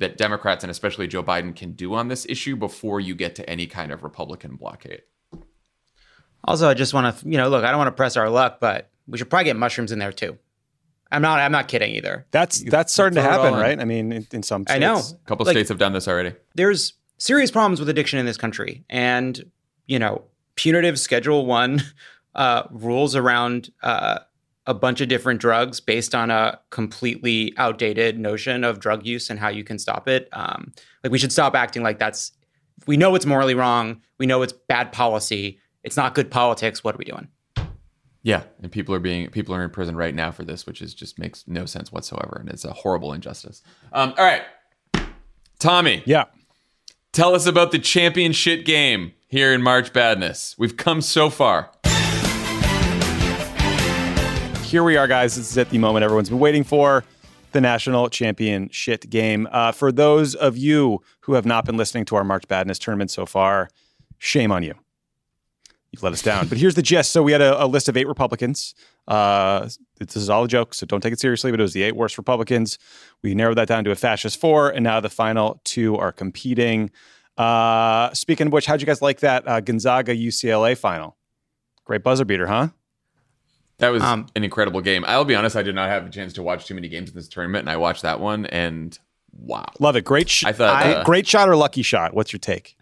that Democrats and especially Joe Biden can do on this issue before you get to any kind of Republican blockade. Also, I just want to, you know, look, I don't want to press our luck, but we should probably get mushrooms in there too. I'm not, I'm not kidding either. That's that's starting to throw it all happen, in. right? I mean, in, in some states. I know. A couple Like, states have done this already. There's serious problems with addiction in this country, and you know, punitive Schedule One uh, rules around uh, a bunch of different drugs based on a completely outdated notion of drug use and how you can stop it. Um, like we should stop acting like that's. We know it's morally wrong. We know it's bad policy. It's not good politics. What are we doing? Yeah, and people are being people are in prison right now for this, which is just makes no sense whatsoever, and it's a horrible injustice. Um, all right, Tommy. Yeah. Tell us about the championship game here in March Badness. We've come so far. Here we are, guys. This is at the moment everyone's been waiting for, the national championship game. Uh, for those of you who have not been listening to our March Badness tournament so far, shame on you. You've let us down. But here's the gist. So we had a, a list of eight Republicans. Uh, this is all a joke, so don't take it seriously, but it was the eight worst Republicans. We narrowed that down to a fascist four, and now the final two are competing. Uh, speaking of which, how'd you guys like that uh, Gonzaga U C L A final? Great buzzer beater, huh? That was Um, an incredible game. I'll be honest, I did not have a chance to watch too many games in this tournament, and I watched that one, and wow. Love it. Great, sh- I thought, great, uh, great shot or lucky shot? What's your take?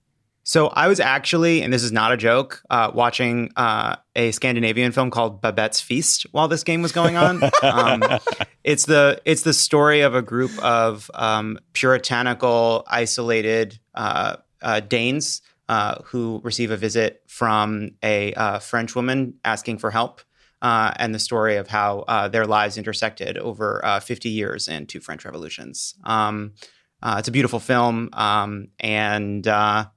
So I was actually, and this is not a joke, uh, watching uh, a Scandinavian film called Babette's Feast while this game was going on. um, it's the it's the story of a group of um, puritanical, isolated uh, uh, Danes uh, who receive a visit from a uh, French woman asking for help, uh, and the story of how uh, their lives intersected over uh, fifty years and two French revolutions. Um, uh, it's a beautiful film, um, and uh,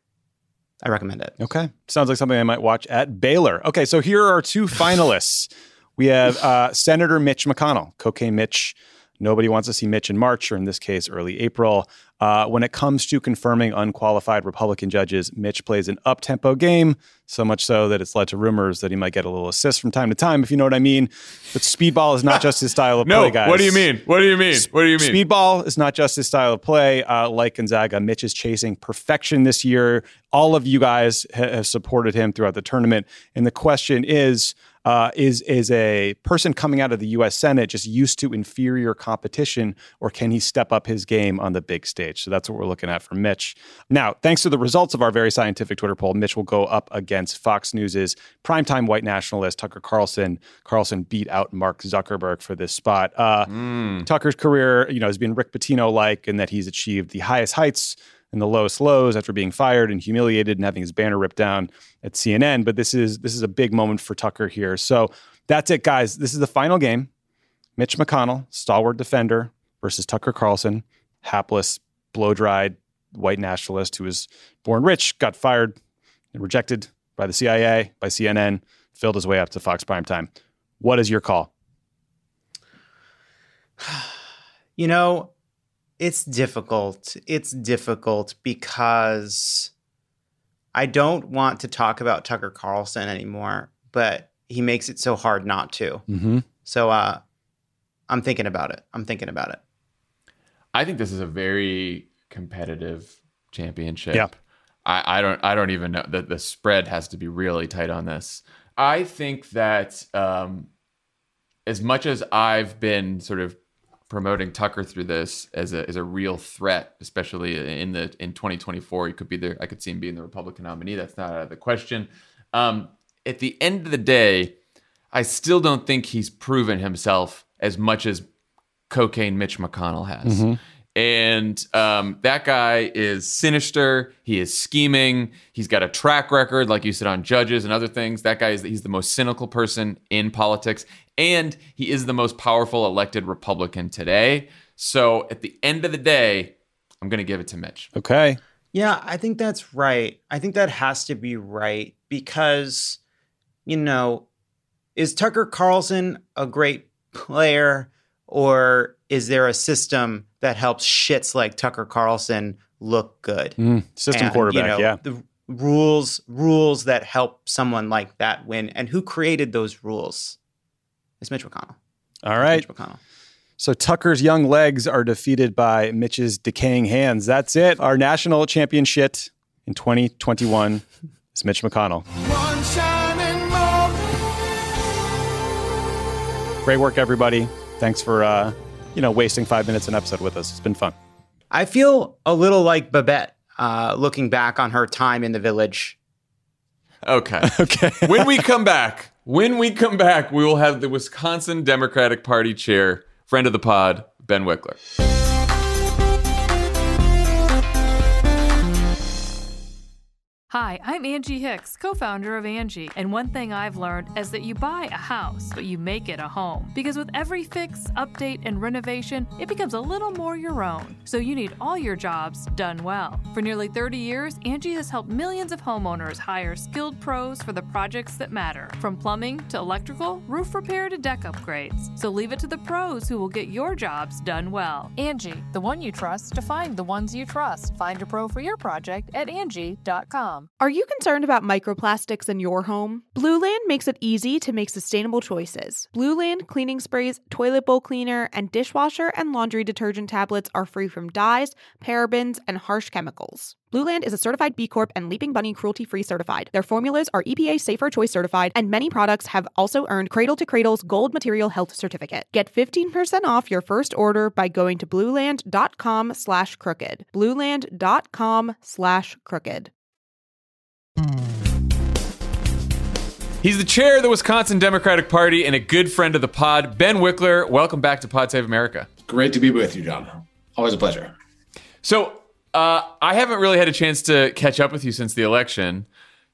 I recommend it. Okay. Sounds like something I might watch at Baylor. Okay, so here are two finalists. We have uh, Senator Mitch McConnell, Cocaine Mitch. Nobody wants to see Mitch in March, or in this case, early April. Uh, when it comes to confirming unqualified Republican judges, Mitch plays an up-tempo game, so much so that it's led to rumors that he might get a little assist from time to time, if you know what I mean. But speedball is not just his style of No, play, guys. what do you mean? What do you mean? What do you mean? Speedball is not just his style of play. Uh, like Gonzaga, Mitch is chasing perfection this year. All of you guys ha- have supported him throughout the tournament. And the question is, uh, is, is a person coming out of the U S Senate just used to inferior competition, or can he step up his game on the big stage? So that's what we're looking at for Mitch. Now, thanks to the results of our very scientific Twitter poll, Mitch will go up against Fox News' primetime white nationalist Tucker Carlson. Carlson beat out Mark Zuckerberg for this spot. Uh, Mm. Tucker's career, you know, has been Rick Pitino-like in that he's achieved the highest heights and the lowest lows after being fired and humiliated and having his banner ripped down at C N N. But this is this is a big moment for Tucker here. So that's it, guys. This is the final game. Mitch McConnell, stalwart defender, versus Tucker Carlson, hapless, blow-dried white nationalist who was born rich, got fired, and rejected by the C I A, by C N N, filled his way up to Fox Primetime. What is your call? You know, it's difficult. It's difficult because I don't want to talk about Tucker Carlson anymore, but he makes it so hard not to. Mm-hmm. So uh, I'm thinking about it. I'm thinking about it. I think this is a very competitive championship. Yeah. I, I don't I don't even know. The, the spread has to be really tight on this. I think that um, as much as I've been sort of promoting Tucker through this as a as a real threat, especially in the in twenty twenty-four, he could be there. I could see him being the Republican nominee. That's not out of the question. Um, at the end of the day, I still don't think he's proven himself as much as Cocaine Mitch McConnell has. Mm-hmm. And um, that guy is sinister. He is scheming. He's got a track record, like you said, on judges and other things. That guy is he's the most cynical person in politics. And he is the most powerful elected Republican today. So at the end of the day, I'm going to give it to Mitch. Okay. Yeah, I think that's right. I think that has to be right because, you know, is Tucker Carlson a great player, or is there a system that helps shits like Tucker Carlson look good? Mm, system And, quarterback, you know, yeah. The rules, rules that help someone like that win. And who created those rules? It's Mitch McConnell. All right. Mitch McConnell. So Tucker's young legs are defeated by Mitch's decaying hands. That's it. Our national champion shit in twenty twenty-one is Mitch McConnell. One shining moment. Great work, everybody. Thanks for, uh, you know, wasting five minutes an episode with us. It's been fun. I feel a little like Babette uh, looking back on her time in the village. Okay. Okay. When we come back, when we come back, we will have the Wisconsin Democratic Party chair, friend of the pod, Ben Wickler. Hi, I'm Angie Hicks, co-founder of Angie, and one thing I've learned is that you buy a house, but you make it a home. Because with every fix, update, and renovation, it becomes a little more your own. So you need all your jobs done well. For nearly thirty years, Angie has helped millions of homeowners hire skilled pros for the projects that matter. From plumbing to electrical, roof repair to deck upgrades. So leave it to the pros who will get your jobs done well. Angie, the one you trust to find the ones you trust. Find a pro for your project at Angie dot com. Are you concerned about microplastics in your home? Blue Land makes it easy to make sustainable choices. Blue Land cleaning sprays, toilet bowl cleaner, and dishwasher and laundry detergent tablets are free from dyes, parabens, and harsh chemicals. Blue Land is a certified B Corp and Leaping Bunny cruelty-free certified. Their formulas are E P A Safer Choice certified, and many products have also earned Cradle to Cradle's Gold Material Health Certificate. Get fifteen percent off your first order by going to blueland.com slash crooked. blueland.com slash crooked. He's the chair of the Wisconsin Democratic Party and a good friend of the pod, Ben Wickler. Welcome back to Pod Save America. Great to be with you, John. Always a pleasure. So uh, I haven't really had a chance to catch up with you since the election.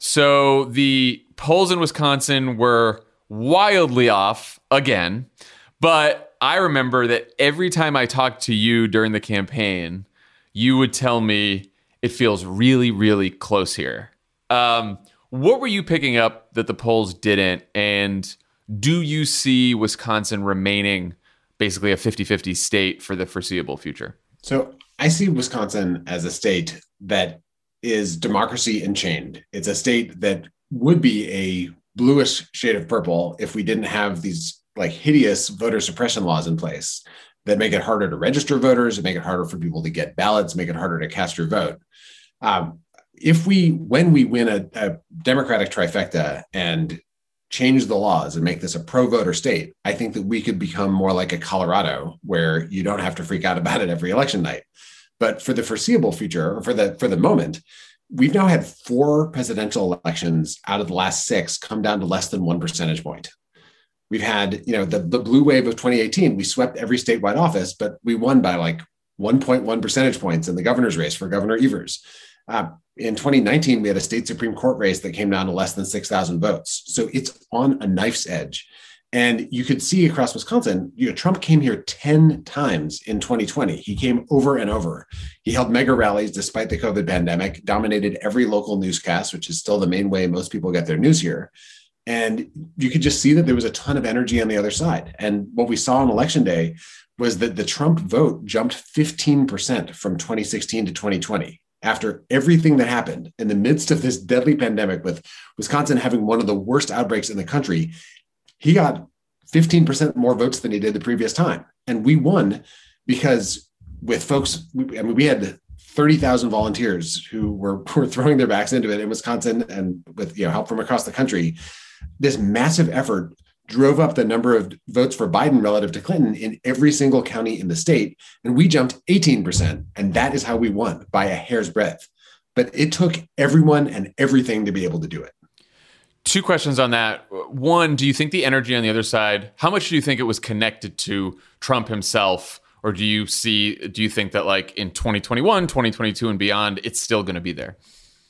So the polls in Wisconsin were wildly off again. But I remember that every time I talked to you during the campaign, you would tell me it feels really, really close here. Um, what were you picking up that the polls didn't? And do you see Wisconsin remaining basically a fifty-fifty state for the foreseeable future? So I see Wisconsin as a state that is democracy enchained. It's a state that would be a bluish shade of purple if we didn't have these like hideous voter suppression laws in place that make it harder to register voters, that make it harder for people to get ballots, make it harder to cast your vote. Um, If we, when we win a, a Democratic trifecta and change the laws and make this a pro-voter state, I think that we could become more like a Colorado, where you don't have to freak out about it every election night. But for the foreseeable future, or for the for the moment, we've now had four presidential elections out of the last six come down to less than one percentage point. We've had, you know, the, the blue wave of twenty eighteen, we swept every statewide office, but we won by like one point one percentage points in the governor's race for Governor Evers. Uh, in twenty nineteen, we had a state Supreme Court race that came down to less than six thousand votes. So it's on a knife's edge. And you could see across Wisconsin, you know, Trump came here ten times in twenty twenty. He came over and over. He held mega rallies despite the COVID pandemic, dominated every local newscast, which is still the main way most people get their news here. And you could just see that there was a ton of energy on the other side. And what we saw on Election Day was that the Trump vote jumped fifteen percent from twenty sixteen to twenty twenty. After everything that happened in the midst of this deadly pandemic, with Wisconsin having one of the worst outbreaks in the country, he got fifteen percent more votes than he did the previous time. And we won because with folks, I mean, we had thirty thousand volunteers who were, were throwing their backs into it in Wisconsin, and with, you know, help from across the country. This massive effort drove up the number of votes for Biden relative to Clinton in every single county in the state. And we jumped eighteen percent. And that is how we won, by a hair's breadth. But it took everyone and everything to be able to do it. Two questions on that. One, do you think the energy on the other side, how much do you think it was connected to Trump himself? Or do you see, do you think that like in twenty twenty-one, twenty twenty-two and beyond, it's still going to be there?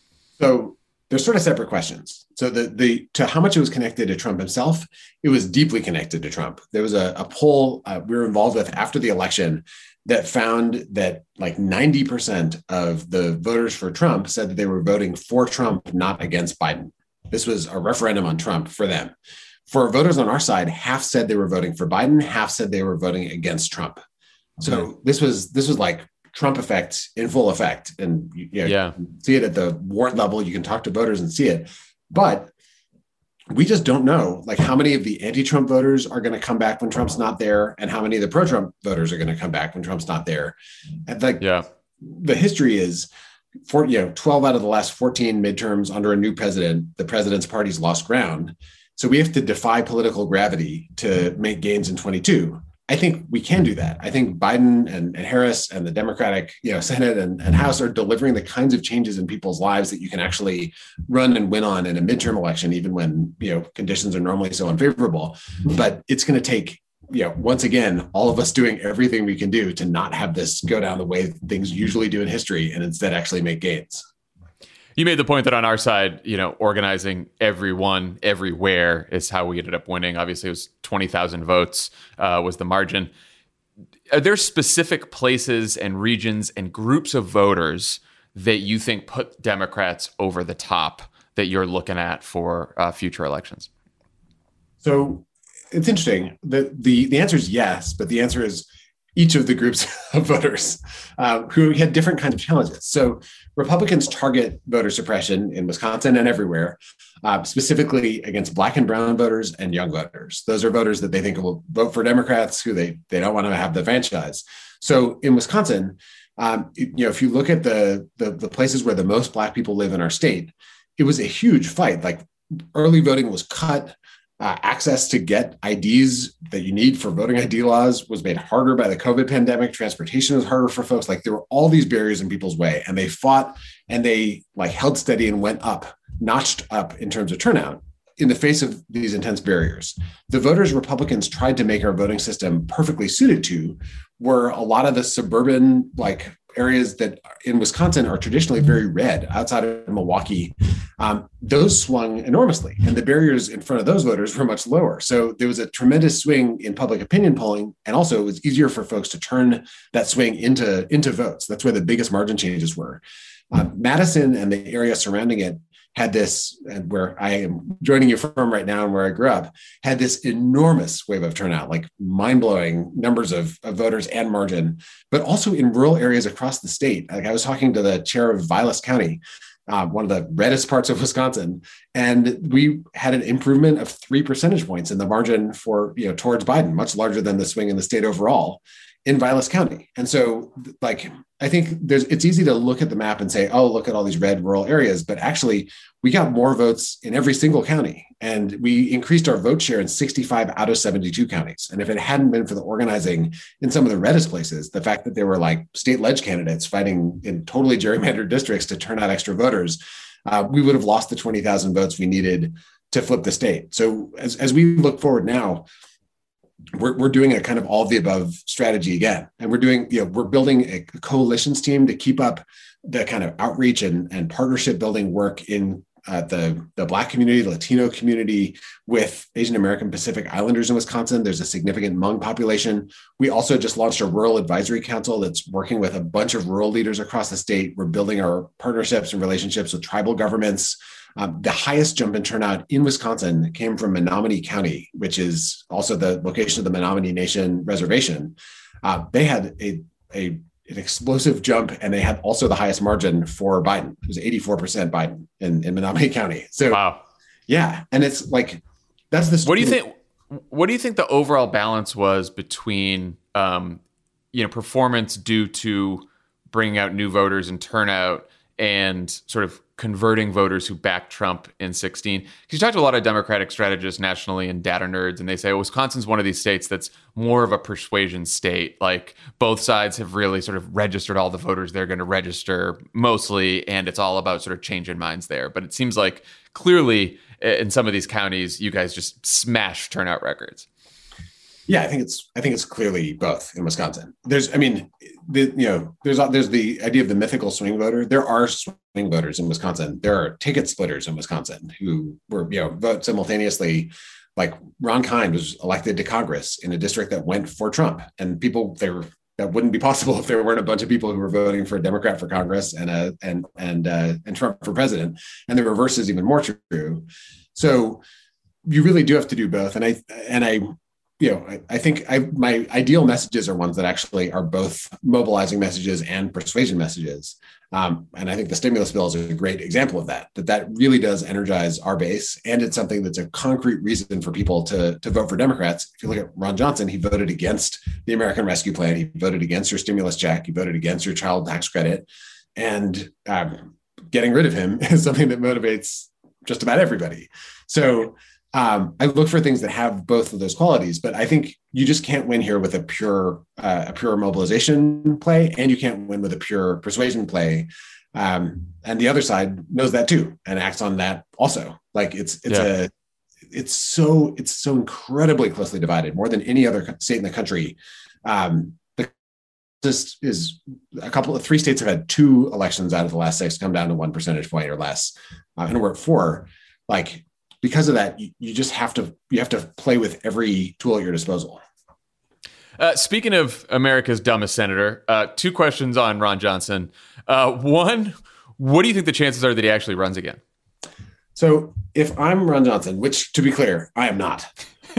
So they're sort of separate questions. So the the to how much it was connected to Trump himself, it was deeply connected to Trump. There was a, a poll uh, we were involved with after the election that found that like ninety percent of the voters for Trump said that they were voting for Trump, not against Biden. This was a referendum on Trump for them. For voters on our side, half said they were voting for Biden, half said they were voting against Trump. Okay. So this was this was like Trump effect in full effect. And you know, yeah. you can see it at the ward level. You can talk to voters and see it. But we just don't know like how many of the anti-Trump voters are going to come back when Trump's not there, and how many of the pro-Trump voters are going to come back when Trump's not there. And like, yeah, the history is for, you know, twelve out of the last fourteen midterms under a new president, the president's party's lost ground. So we have to defy political gravity to make gains in twenty-two. I think we can do that. I think Biden and, and Harris and the Democratic, you know, Senate and, and House are delivering the kinds of changes in people's lives that you can actually run and win on in a midterm election, even when, you know, conditions are normally so unfavorable. But it's going to take, you know, once again, all of us doing everything we can do to not have this go down the way things usually do in history, and instead actually make gains. You made the point that on our side, you know, organizing everyone everywhere is how we ended up winning. Obviously, it was twenty thousand votes uh, was the margin. Are there specific places and regions and groups of voters that you think put Democrats over the top that you're looking at for uh, future elections? So it's interesting. The, the, the answer is yes, but the answer is each of the groups of voters uh, who had different kinds of challenges. So Republicans target voter suppression in Wisconsin and everywhere, uh, specifically against Black and brown voters and young voters. Those are voters that they think will vote for Democrats who they, they don't want to have the franchise. So in Wisconsin, um, you know, if you look at the, the, the places where the most Black people live in our state, it was a huge fight. Like early voting was cut. Uh, access to get I Ds that you need for voting I D laws was made harder by the COVID pandemic. Transportation was harder for folks. Like there were all these barriers in people's way, and they fought and they like held steady and went up, notched up in terms of turnout in the face of these intense barriers. The voters Republicans tried to make our voting system perfectly suited to were a lot of the suburban like areas that in Wisconsin are traditionally very red outside of Milwaukee. Um, those swung enormously, and the barriers in front of those voters were much lower. So there was a tremendous swing in public opinion polling, and also it was easier for folks to turn that swing into, into votes. That's where the biggest margin changes were. Uh, Madison and the area surrounding it had this, and where I am joining you from right now and where I grew up, had this enormous wave of turnout, like mind-blowing numbers of, of voters and margin, but also in rural areas across the state. Like I was talking to the chair of Vilas County, uh, one of the reddest parts of Wisconsin, and we had an improvement of three percentage points in the margin for, you know, towards Biden, much larger than the swing in the state overall in Vilas County. And so like, I think there's, it's easy to look at the map and say, oh, look at all these red rural areas, but actually we got more votes in every single county, and we increased our vote share in sixty-five out of seventy-two counties. And if it hadn't been for the organizing in some of the reddest places, the fact that there were like state ledge candidates fighting in totally gerrymandered districts to turn out extra voters, uh, we would have lost the twenty thousand votes we needed to flip the state. So as, as we look forward now, We're, we're doing a kind of all of the above strategy again. And we're doing, you know, we're building a coalitions team to keep up the kind of outreach and, and partnership building work in uh, the, the Black community, the Latino community, with Asian American Pacific Islanders in Wisconsin. There's a significant Hmong population. We also just launched a rural advisory council that's working with a bunch of rural leaders across the state. We're building our partnerships and relationships with tribal governments. Um, the highest jump in turnout in Wisconsin came from Menominee County, which is also the location of the Menominee Nation Reservation. Uh, they had a, a an explosive jump, and they had also the highest margin for Biden. It was eighty-four percent Biden in, in Menominee County. So, wow. Yeah. And it's like, that's the... What do you think, what do you think the overall balance was between, um, you know, performance due to bringing out new voters and turnout and sort of converting voters who backed Trump in sixteen? Because you talked to a lot of Democratic strategists nationally and data nerds, and they say, well, Wisconsin's one of these states that's more of a persuasion state. Like both sides have really sort of registered all the voters they're going to register mostly, and it's all about sort of changing minds there. But it seems like clearly in some of these counties, you guys just smash turnout records. Yeah, I think it's I think it's clearly both in Wisconsin. There's, I mean, the, you know, there's there's the idea of the mythical swing voter. There are swing voters in Wisconsin. There are ticket splitters in Wisconsin who were, you know, vote simultaneously. Like Ron Kind was elected to Congress in a district that went for Trump, and people they were that wouldn't be possible if there weren't a bunch of people who were voting for a Democrat for Congress and a and and uh, and Trump for president. And the reverse is even more true. So you really do have to do both. And I and I. you know, I, I think I, my ideal messages are ones that actually are both mobilizing messages and persuasion messages. Um, and I think the stimulus bill is a great example of that, that that really does energize our base. And it's something that's a concrete reason for people to, to vote for Democrats. If you look at Ron Johnson, he voted against the American Rescue Plan. He voted against your stimulus check. He voted against your child tax credit. And um, getting rid of him is something that motivates just about everybody. So um, I look for things that have both of those qualities, but I think you just can't win here with a pure uh, a pure mobilization play, and you can't win with a pure persuasion play. Um, and the other side knows that too and acts on that also. Like it's it's yeah. a it's so it's so incredibly closely divided, more than any other state in the country. Um, the, this is a couple of three states have had two elections out of the last six come down to one percentage point or less, uh, and we're at four. Like because of that, you, you just have to you have to play with every tool at your disposal. Uh, speaking of America's dumbest senator, uh, two questions on Ron Johnson. Uh, one, what do you think the chances are that he actually runs again? So if I'm Ron Johnson, which to be clear, I am not.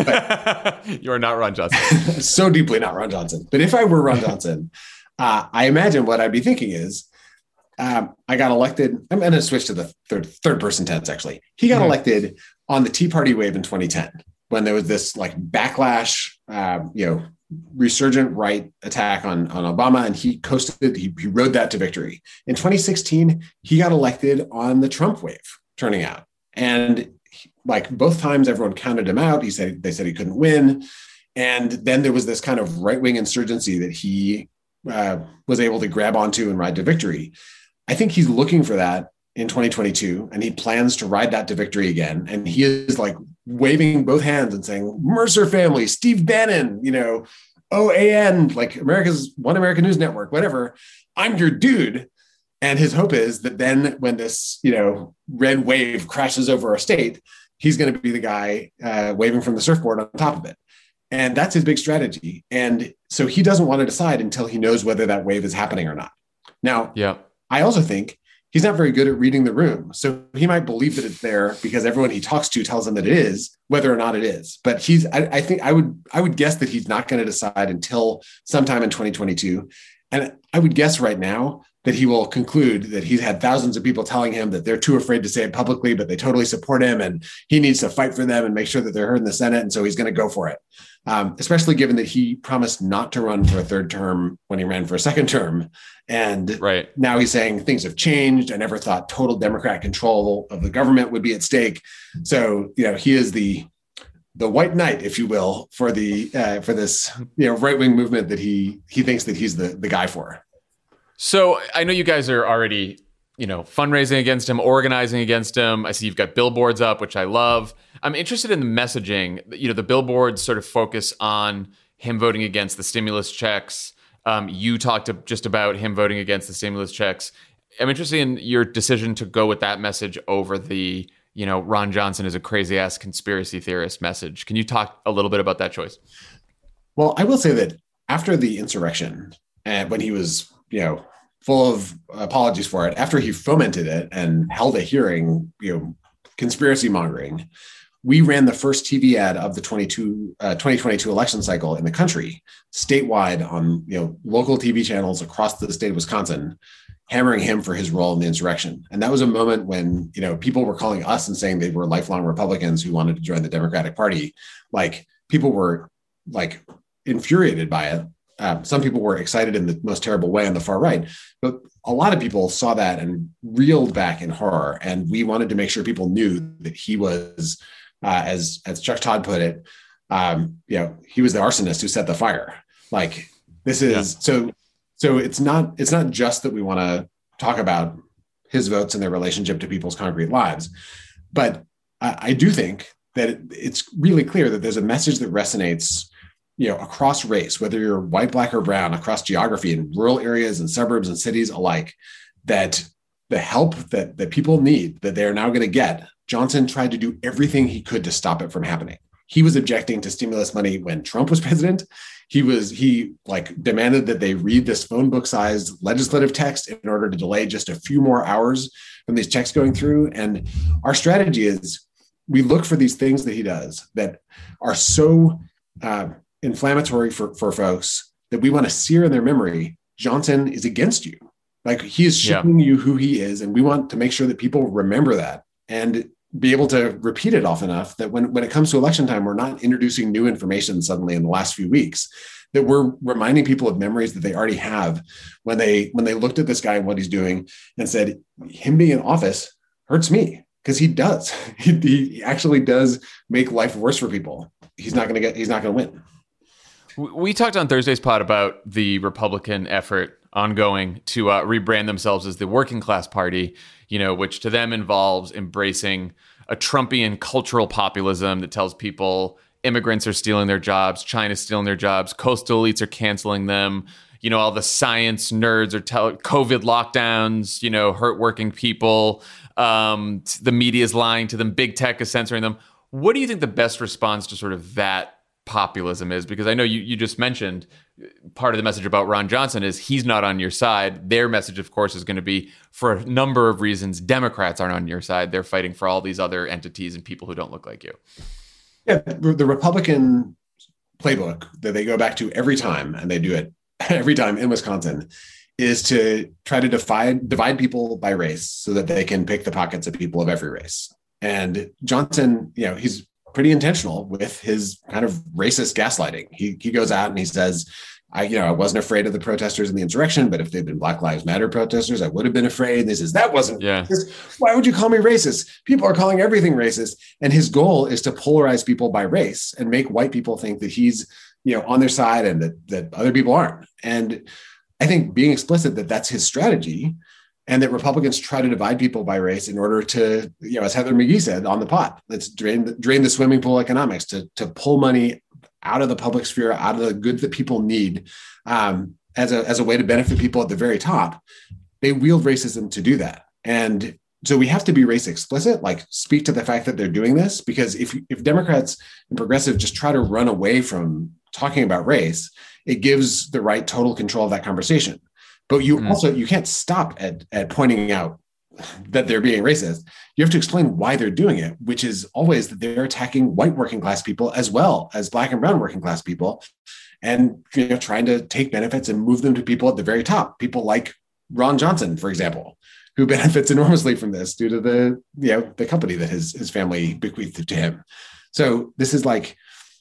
You are not Ron Johnson. So deeply not Ron Johnson. But if I were Ron Johnson, uh, I imagine what I'd be thinking is, um, I got elected. I'm going to switch to the third, third person tense, actually. He got mm-hmm. elected on the Tea Party wave in twenty ten, when there was this like backlash, um, you know, resurgent right attack on, on Obama, and he coasted, he, he rode that to victory. In twenty sixteen, he got elected on the Trump wave turning out. And he, like both times everyone counted him out. He said, they said he couldn't win. And then there was this kind of right-wing insurgency that he uh, was able to grab onto and ride to victory. I think he's looking for that in twenty twenty-two, and he plans to ride that to victory again. And he is like waving both hands and saying, Mercer family, Steve Bannon, you know, O A N, like America's One American News Network, whatever, I'm your dude. And his hope is that then when this, you know, red wave crashes over our state, he's going to be the guy uh, waving from the surfboard on top of it. And that's his big strategy. And so he doesn't want to decide until he knows whether that wave is happening or not. Now, yeah, I also think he's not very good at reading the room. So he might believe that it's there because everyone he talks to tells him that it is, whether or not it is. But he's, I, I think I would, I would guess that he's not going to decide until sometime in twenty twenty-two. And I would guess right now that he will conclude that he's had thousands of people telling him that they're too afraid to say it publicly, but they totally support him and he needs to fight for them and make sure that they're heard in the Senate. And so he's going to go for it. Um, especially given that he promised not to run for a third term when he ran for a second term. And right now he's saying things have changed. I never thought total Democrat control of the government would be at stake. So, you know, he is the the white knight, if you will, for the uh, for this, you know, right-wing movement that he he thinks that he's the, the guy for. So I know you guys are already, you know, fundraising against him, organizing against him. I see you've got billboards up, which I love. I'm interested in the messaging. You know, the billboards sort of focus on him voting against the stimulus checks. Um, you talked to just about him voting against the stimulus checks. I'm interested in your decision to go with that message over the, you know, Ron Johnson is a crazy ass conspiracy theorist message. Can you talk a little bit about that choice? Well, I will say that after the insurrection, and when he was, you know, full of apologies for it, after he fomented it and held a hearing, you know, conspiracy mongering, we ran the first T V ad of the twenty-two, uh, twenty twenty-two election cycle in the country, statewide on, you know, local T V channels across the state of Wisconsin, hammering him for his role in the insurrection. And that was a moment when, you know, people were calling us and saying they were lifelong Republicans who wanted to join the Democratic Party. Like people were like infuriated by it. Um, some people were excited in the most terrible way on the far right, but a lot of people saw that and reeled back in horror. And we wanted to make sure people knew that he was, uh, as as Chuck Todd put it, um, you know, he was the arsonist who set the fire. Like this is yeah. so. So it's not it's not just that we want to talk about his votes and their relationship to people's concrete lives, but I, I do think that it, it's really clear that there's a message that resonates, you know, across race, whether you're white, black, or brown, across geography in rural areas and suburbs and cities alike, that the help that, that people need, that they're now going to get, Johnson tried to do everything he could to stop it from happening. He was objecting to stimulus money when Trump was president. He was, he like demanded that they read this phone book sized legislative text in order to delay just a few more hours from these checks going through. And our strategy is we look for these things that he does that are so uh, inflammatory for, for folks that we want to sear in their memory, Johnson is against you. Like he is showing yeah. you who he is. And we want to make sure that people remember that and be able to repeat it often enough that when, when it comes to election time, we're not introducing new information suddenly in the last few weeks, that we're reminding people of memories that they already have when they, when they looked at this guy and what he's doing and said, him being in office hurts me. Because he does. He, he actually does make life worse for people. He's not going to get, he's not going to win. We talked on Thursday's pod about the Republican effort ongoing to uh, rebrand themselves as the working class party, you know, which to them involves embracing a Trumpian cultural populism that tells people immigrants are stealing their jobs, China's stealing their jobs, coastal elites are canceling them. You know, all the science nerds are telling COVID lockdowns, you know, hurt working people. Um, the media is lying to them. Big tech is censoring them. What do you think the best response to sort of that populism is? Because I know you, you just mentioned part of the message about Ron Johnson is he's not on your side. Their message, of course, is going to be for a number of reasons. Democrats aren't on your side. They're fighting for all these other entities and people who don't look like you. Yeah, the Republican playbook that they go back to every time, and they do it every time in Wisconsin, is to try to divide, divide people by race so that they can pick the pockets of people of every race. And Johnson, you know, he's pretty intentional with his kind of racist gaslighting. He he goes out and he says, I, you know, I wasn't afraid of the protesters in the insurrection, but if they'd been Black Lives Matter protesters, I would have been afraid. And he says, that wasn't yeah. racist. Why would you call me racist? People are calling everything racist. And his goal is to polarize people by race and make white people think that he's, you know, on their side and that, that other people aren't. And I think being explicit that that's his strategy and that Republicans try to divide people by race in order to, you know, as Heather McGhee said on the pod, let's drain the, drain the swimming pool economics to, to pull money out of the public sphere, out of the goods that people need um, as a, as a way to benefit people at the very top. They wield racism to do that. And so we have to be race explicit, like speak to the fact that they're doing this, because if, if Democrats and progressives just try to run away from talking about race, it gives the right total control of that conversation. But you mm. also, you can't stop at, at pointing out that they're being racist. You have to explain why they're doing it, which is always that they're attacking white working class people as well as Black and brown working class people, and you know, trying to take benefits and move them to people at the very top. People like Ron Johnson, for example, who benefits enormously from this due to the, you know, the company that his, his family bequeathed to him. So this is like,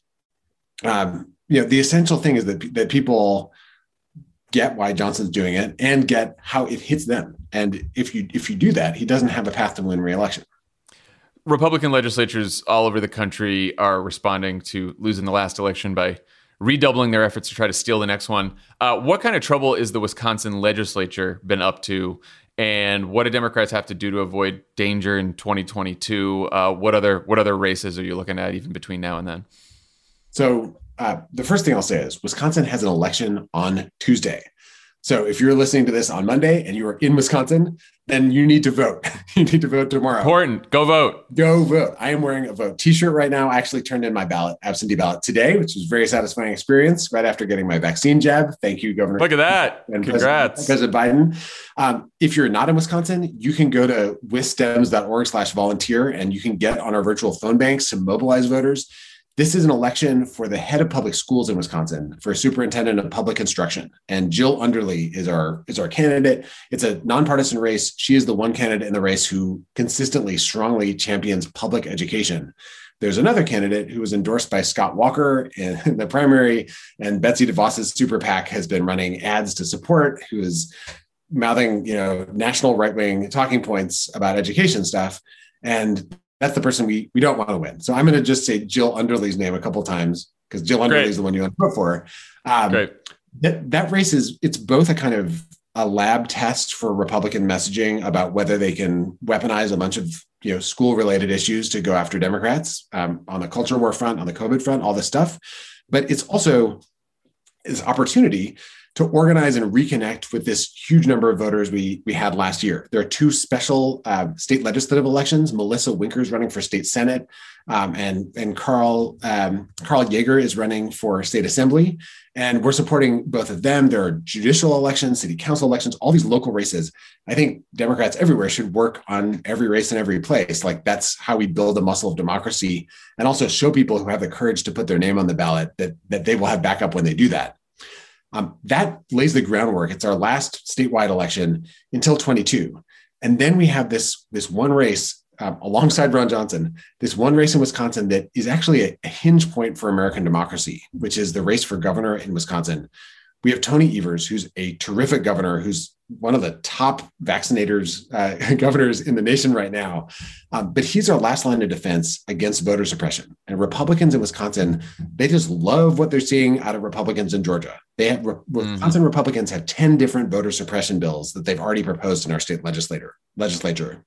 um, you know, the essential thing is that, that people get why Johnson's doing it and get how it hits them. And if you if you do that, he doesn't have a path to win re-election. Republican legislatures all over the country are responding to losing the last election by redoubling their efforts to try to steal the next one. Uh, what kind of trouble is the Wisconsin legislature been up to? And what do Democrats have to do to avoid danger in twenty twenty-two? Uh, what other what other races are you looking at even between now and then? So uh, the first thing I'll say is Wisconsin has an election on Tuesday. So if you're listening to this on Monday and you are in Wisconsin, then you need to vote. You need to vote tomorrow. Important. Go vote. Go vote. I am wearing a vote t-shirt right now. I actually turned in my ballot, absentee ballot today, which was a very satisfying experience right after getting my vaccine jab. Thank you, Governor. Look at that. And Congrats. President, President Biden. Um, if you're not in Wisconsin, you can go to wisdems.org slash volunteer and you can get on our virtual phone banks to mobilize voters. This is an election for the head of public schools in Wisconsin, for superintendent of public instruction. And Jill Underly is our is our candidate. It's a nonpartisan race. She is the one candidate in the race who consistently, strongly champions public education. There's another candidate who was endorsed by Scott Walker in the primary, and Betsy DeVos's super PAC has been running ads to support, who is mouthing, you know, national right-wing talking points about education stuff. And that's the person we we don't want to win. So I'm going to just say Jill Underly's name a couple of times because Jill Underly is the one you want to vote for. Um, Great. That, that race is, it's both a kind of a lab test for Republican messaging about whether they can weaponize a bunch of, you know, school related issues to go after Democrats um, on the culture war front, on the COVID front, all this stuff. But it's also this opportunity to organize and reconnect with this huge number of voters we, we had last year. There are two special uh, state legislative elections. Melissa Winker's running for state Senate, um, and, and Carl, um, Carl Yeager is running for state assembly. And we're supporting both of them. There are judicial elections, city council elections, all these local races. I think Democrats everywhere should work on every race in every place. Like, that's how we build a muscle of democracy, and also show people who have the courage to put their name on the ballot that, that they will have backup when they do that. Um, that lays the groundwork. It's our last statewide election until twenty-two. And then we have this, this one race um, alongside Ron Johnson, this one race in Wisconsin that is actually a, a hinge point for American democracy, which is the race for governor in Wisconsin. We have Tony Evers, who's a terrific governor, who's one of the top vaccinators, uh, governors in the nation right now. Um, but he's our last line of defense against voter suppression. And Republicans in Wisconsin, they just love what they're seeing out of Republicans in Georgia. They have mm-hmm. Wisconsin Republicans have ten different voter suppression bills that they've already proposed in our state legislator legislature.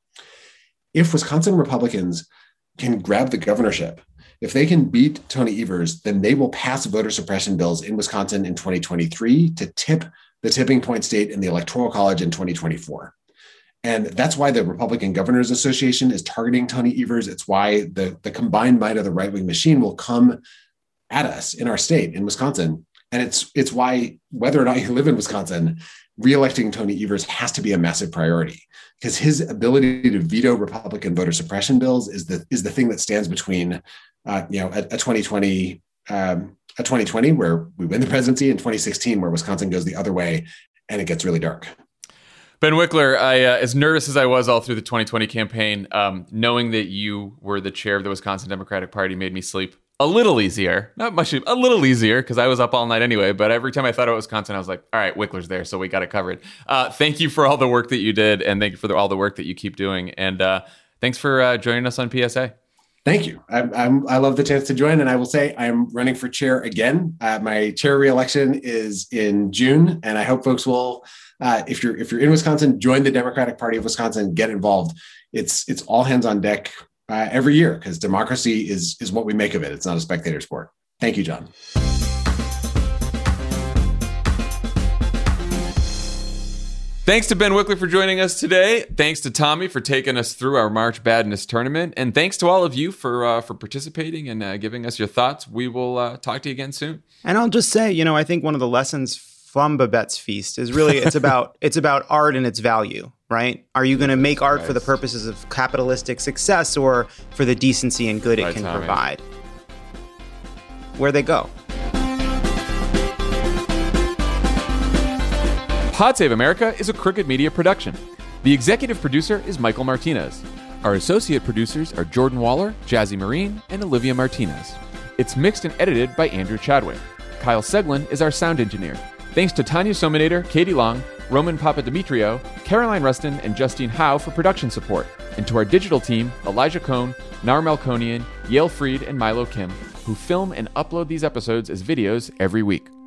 If Wisconsin Republicans can grab the governorship, if they can beat Tony Evers, then they will pass voter suppression bills in Wisconsin in twenty twenty-three to tip the tipping point state in the Electoral College in twenty twenty-four. And that's why the Republican Governors Association is targeting Tony Evers. It's why the, the combined might of the right-wing machine will come at us in our state, in Wisconsin. And it's, it's why, whether or not you live in Wisconsin, re-electing Tony Evers has to be a massive priority, because his ability to veto Republican voter suppression bills is the, is the thing that stands between Uh, you know, a, a twenty twenty, um, a twenty twenty where we win the presidency, and twenty sixteen where Wisconsin goes the other way and it gets really dark. Ben Wickler, I, uh, as nervous as I was all through the twenty twenty campaign, um, knowing that you were the chair of the Wisconsin Democratic Party made me sleep a little easier. Not much, a little easier, because I was up all night anyway. But every time I thought about Wisconsin, I was like, all right, Wickler's there, so we got it covered. Uh, thank you for all the work that you did, and thank you for the, all the work that you keep doing. And uh, thanks for uh, joining us on P S A. Thank you. I'm, I'm, I love the chance to join. And I will say I'm running for chair again. Uh, my chair reelection is in June. And I hope folks will, uh, if you're if you're in Wisconsin, join the Democratic Party of Wisconsin, get involved. It's it's all hands on deck uh, every year, because democracy is, is what we make of it. It's not a spectator sport. Thank you, John. Thanks to Ben Wickler for joining us today. Thanks to Tommy for taking us through our March Badness tournament. And thanks to all of you for uh, for participating and uh, giving us your thoughts. We will uh, talk to you again soon. And I'll just say, you know, I think one of the lessons from Babette's Feast is really it's about it's about art and its value, right? Are you going to make art right for the purposes of capitalistic success, or for the decency and good right, it can Tommy. provide? Where they go. Pod Save America is a Crooked Media production. The executive producer is Michael Martinez. Our associate producers are Jordan Waller, Jazzy Marine, and Olivia Martinez. It's mixed and edited by Andrew Chadwick. Kyle Seglin is our sound engineer. Thanks to Tanya Sominator, Katie Long, Roman Papadimitriou, Caroline Rustin, and Justine Howe for production support. And to our digital team, Elijah Cohn, Nar Melkonian, Yale Freed, and Milo Kim, who film and upload these episodes as videos every week.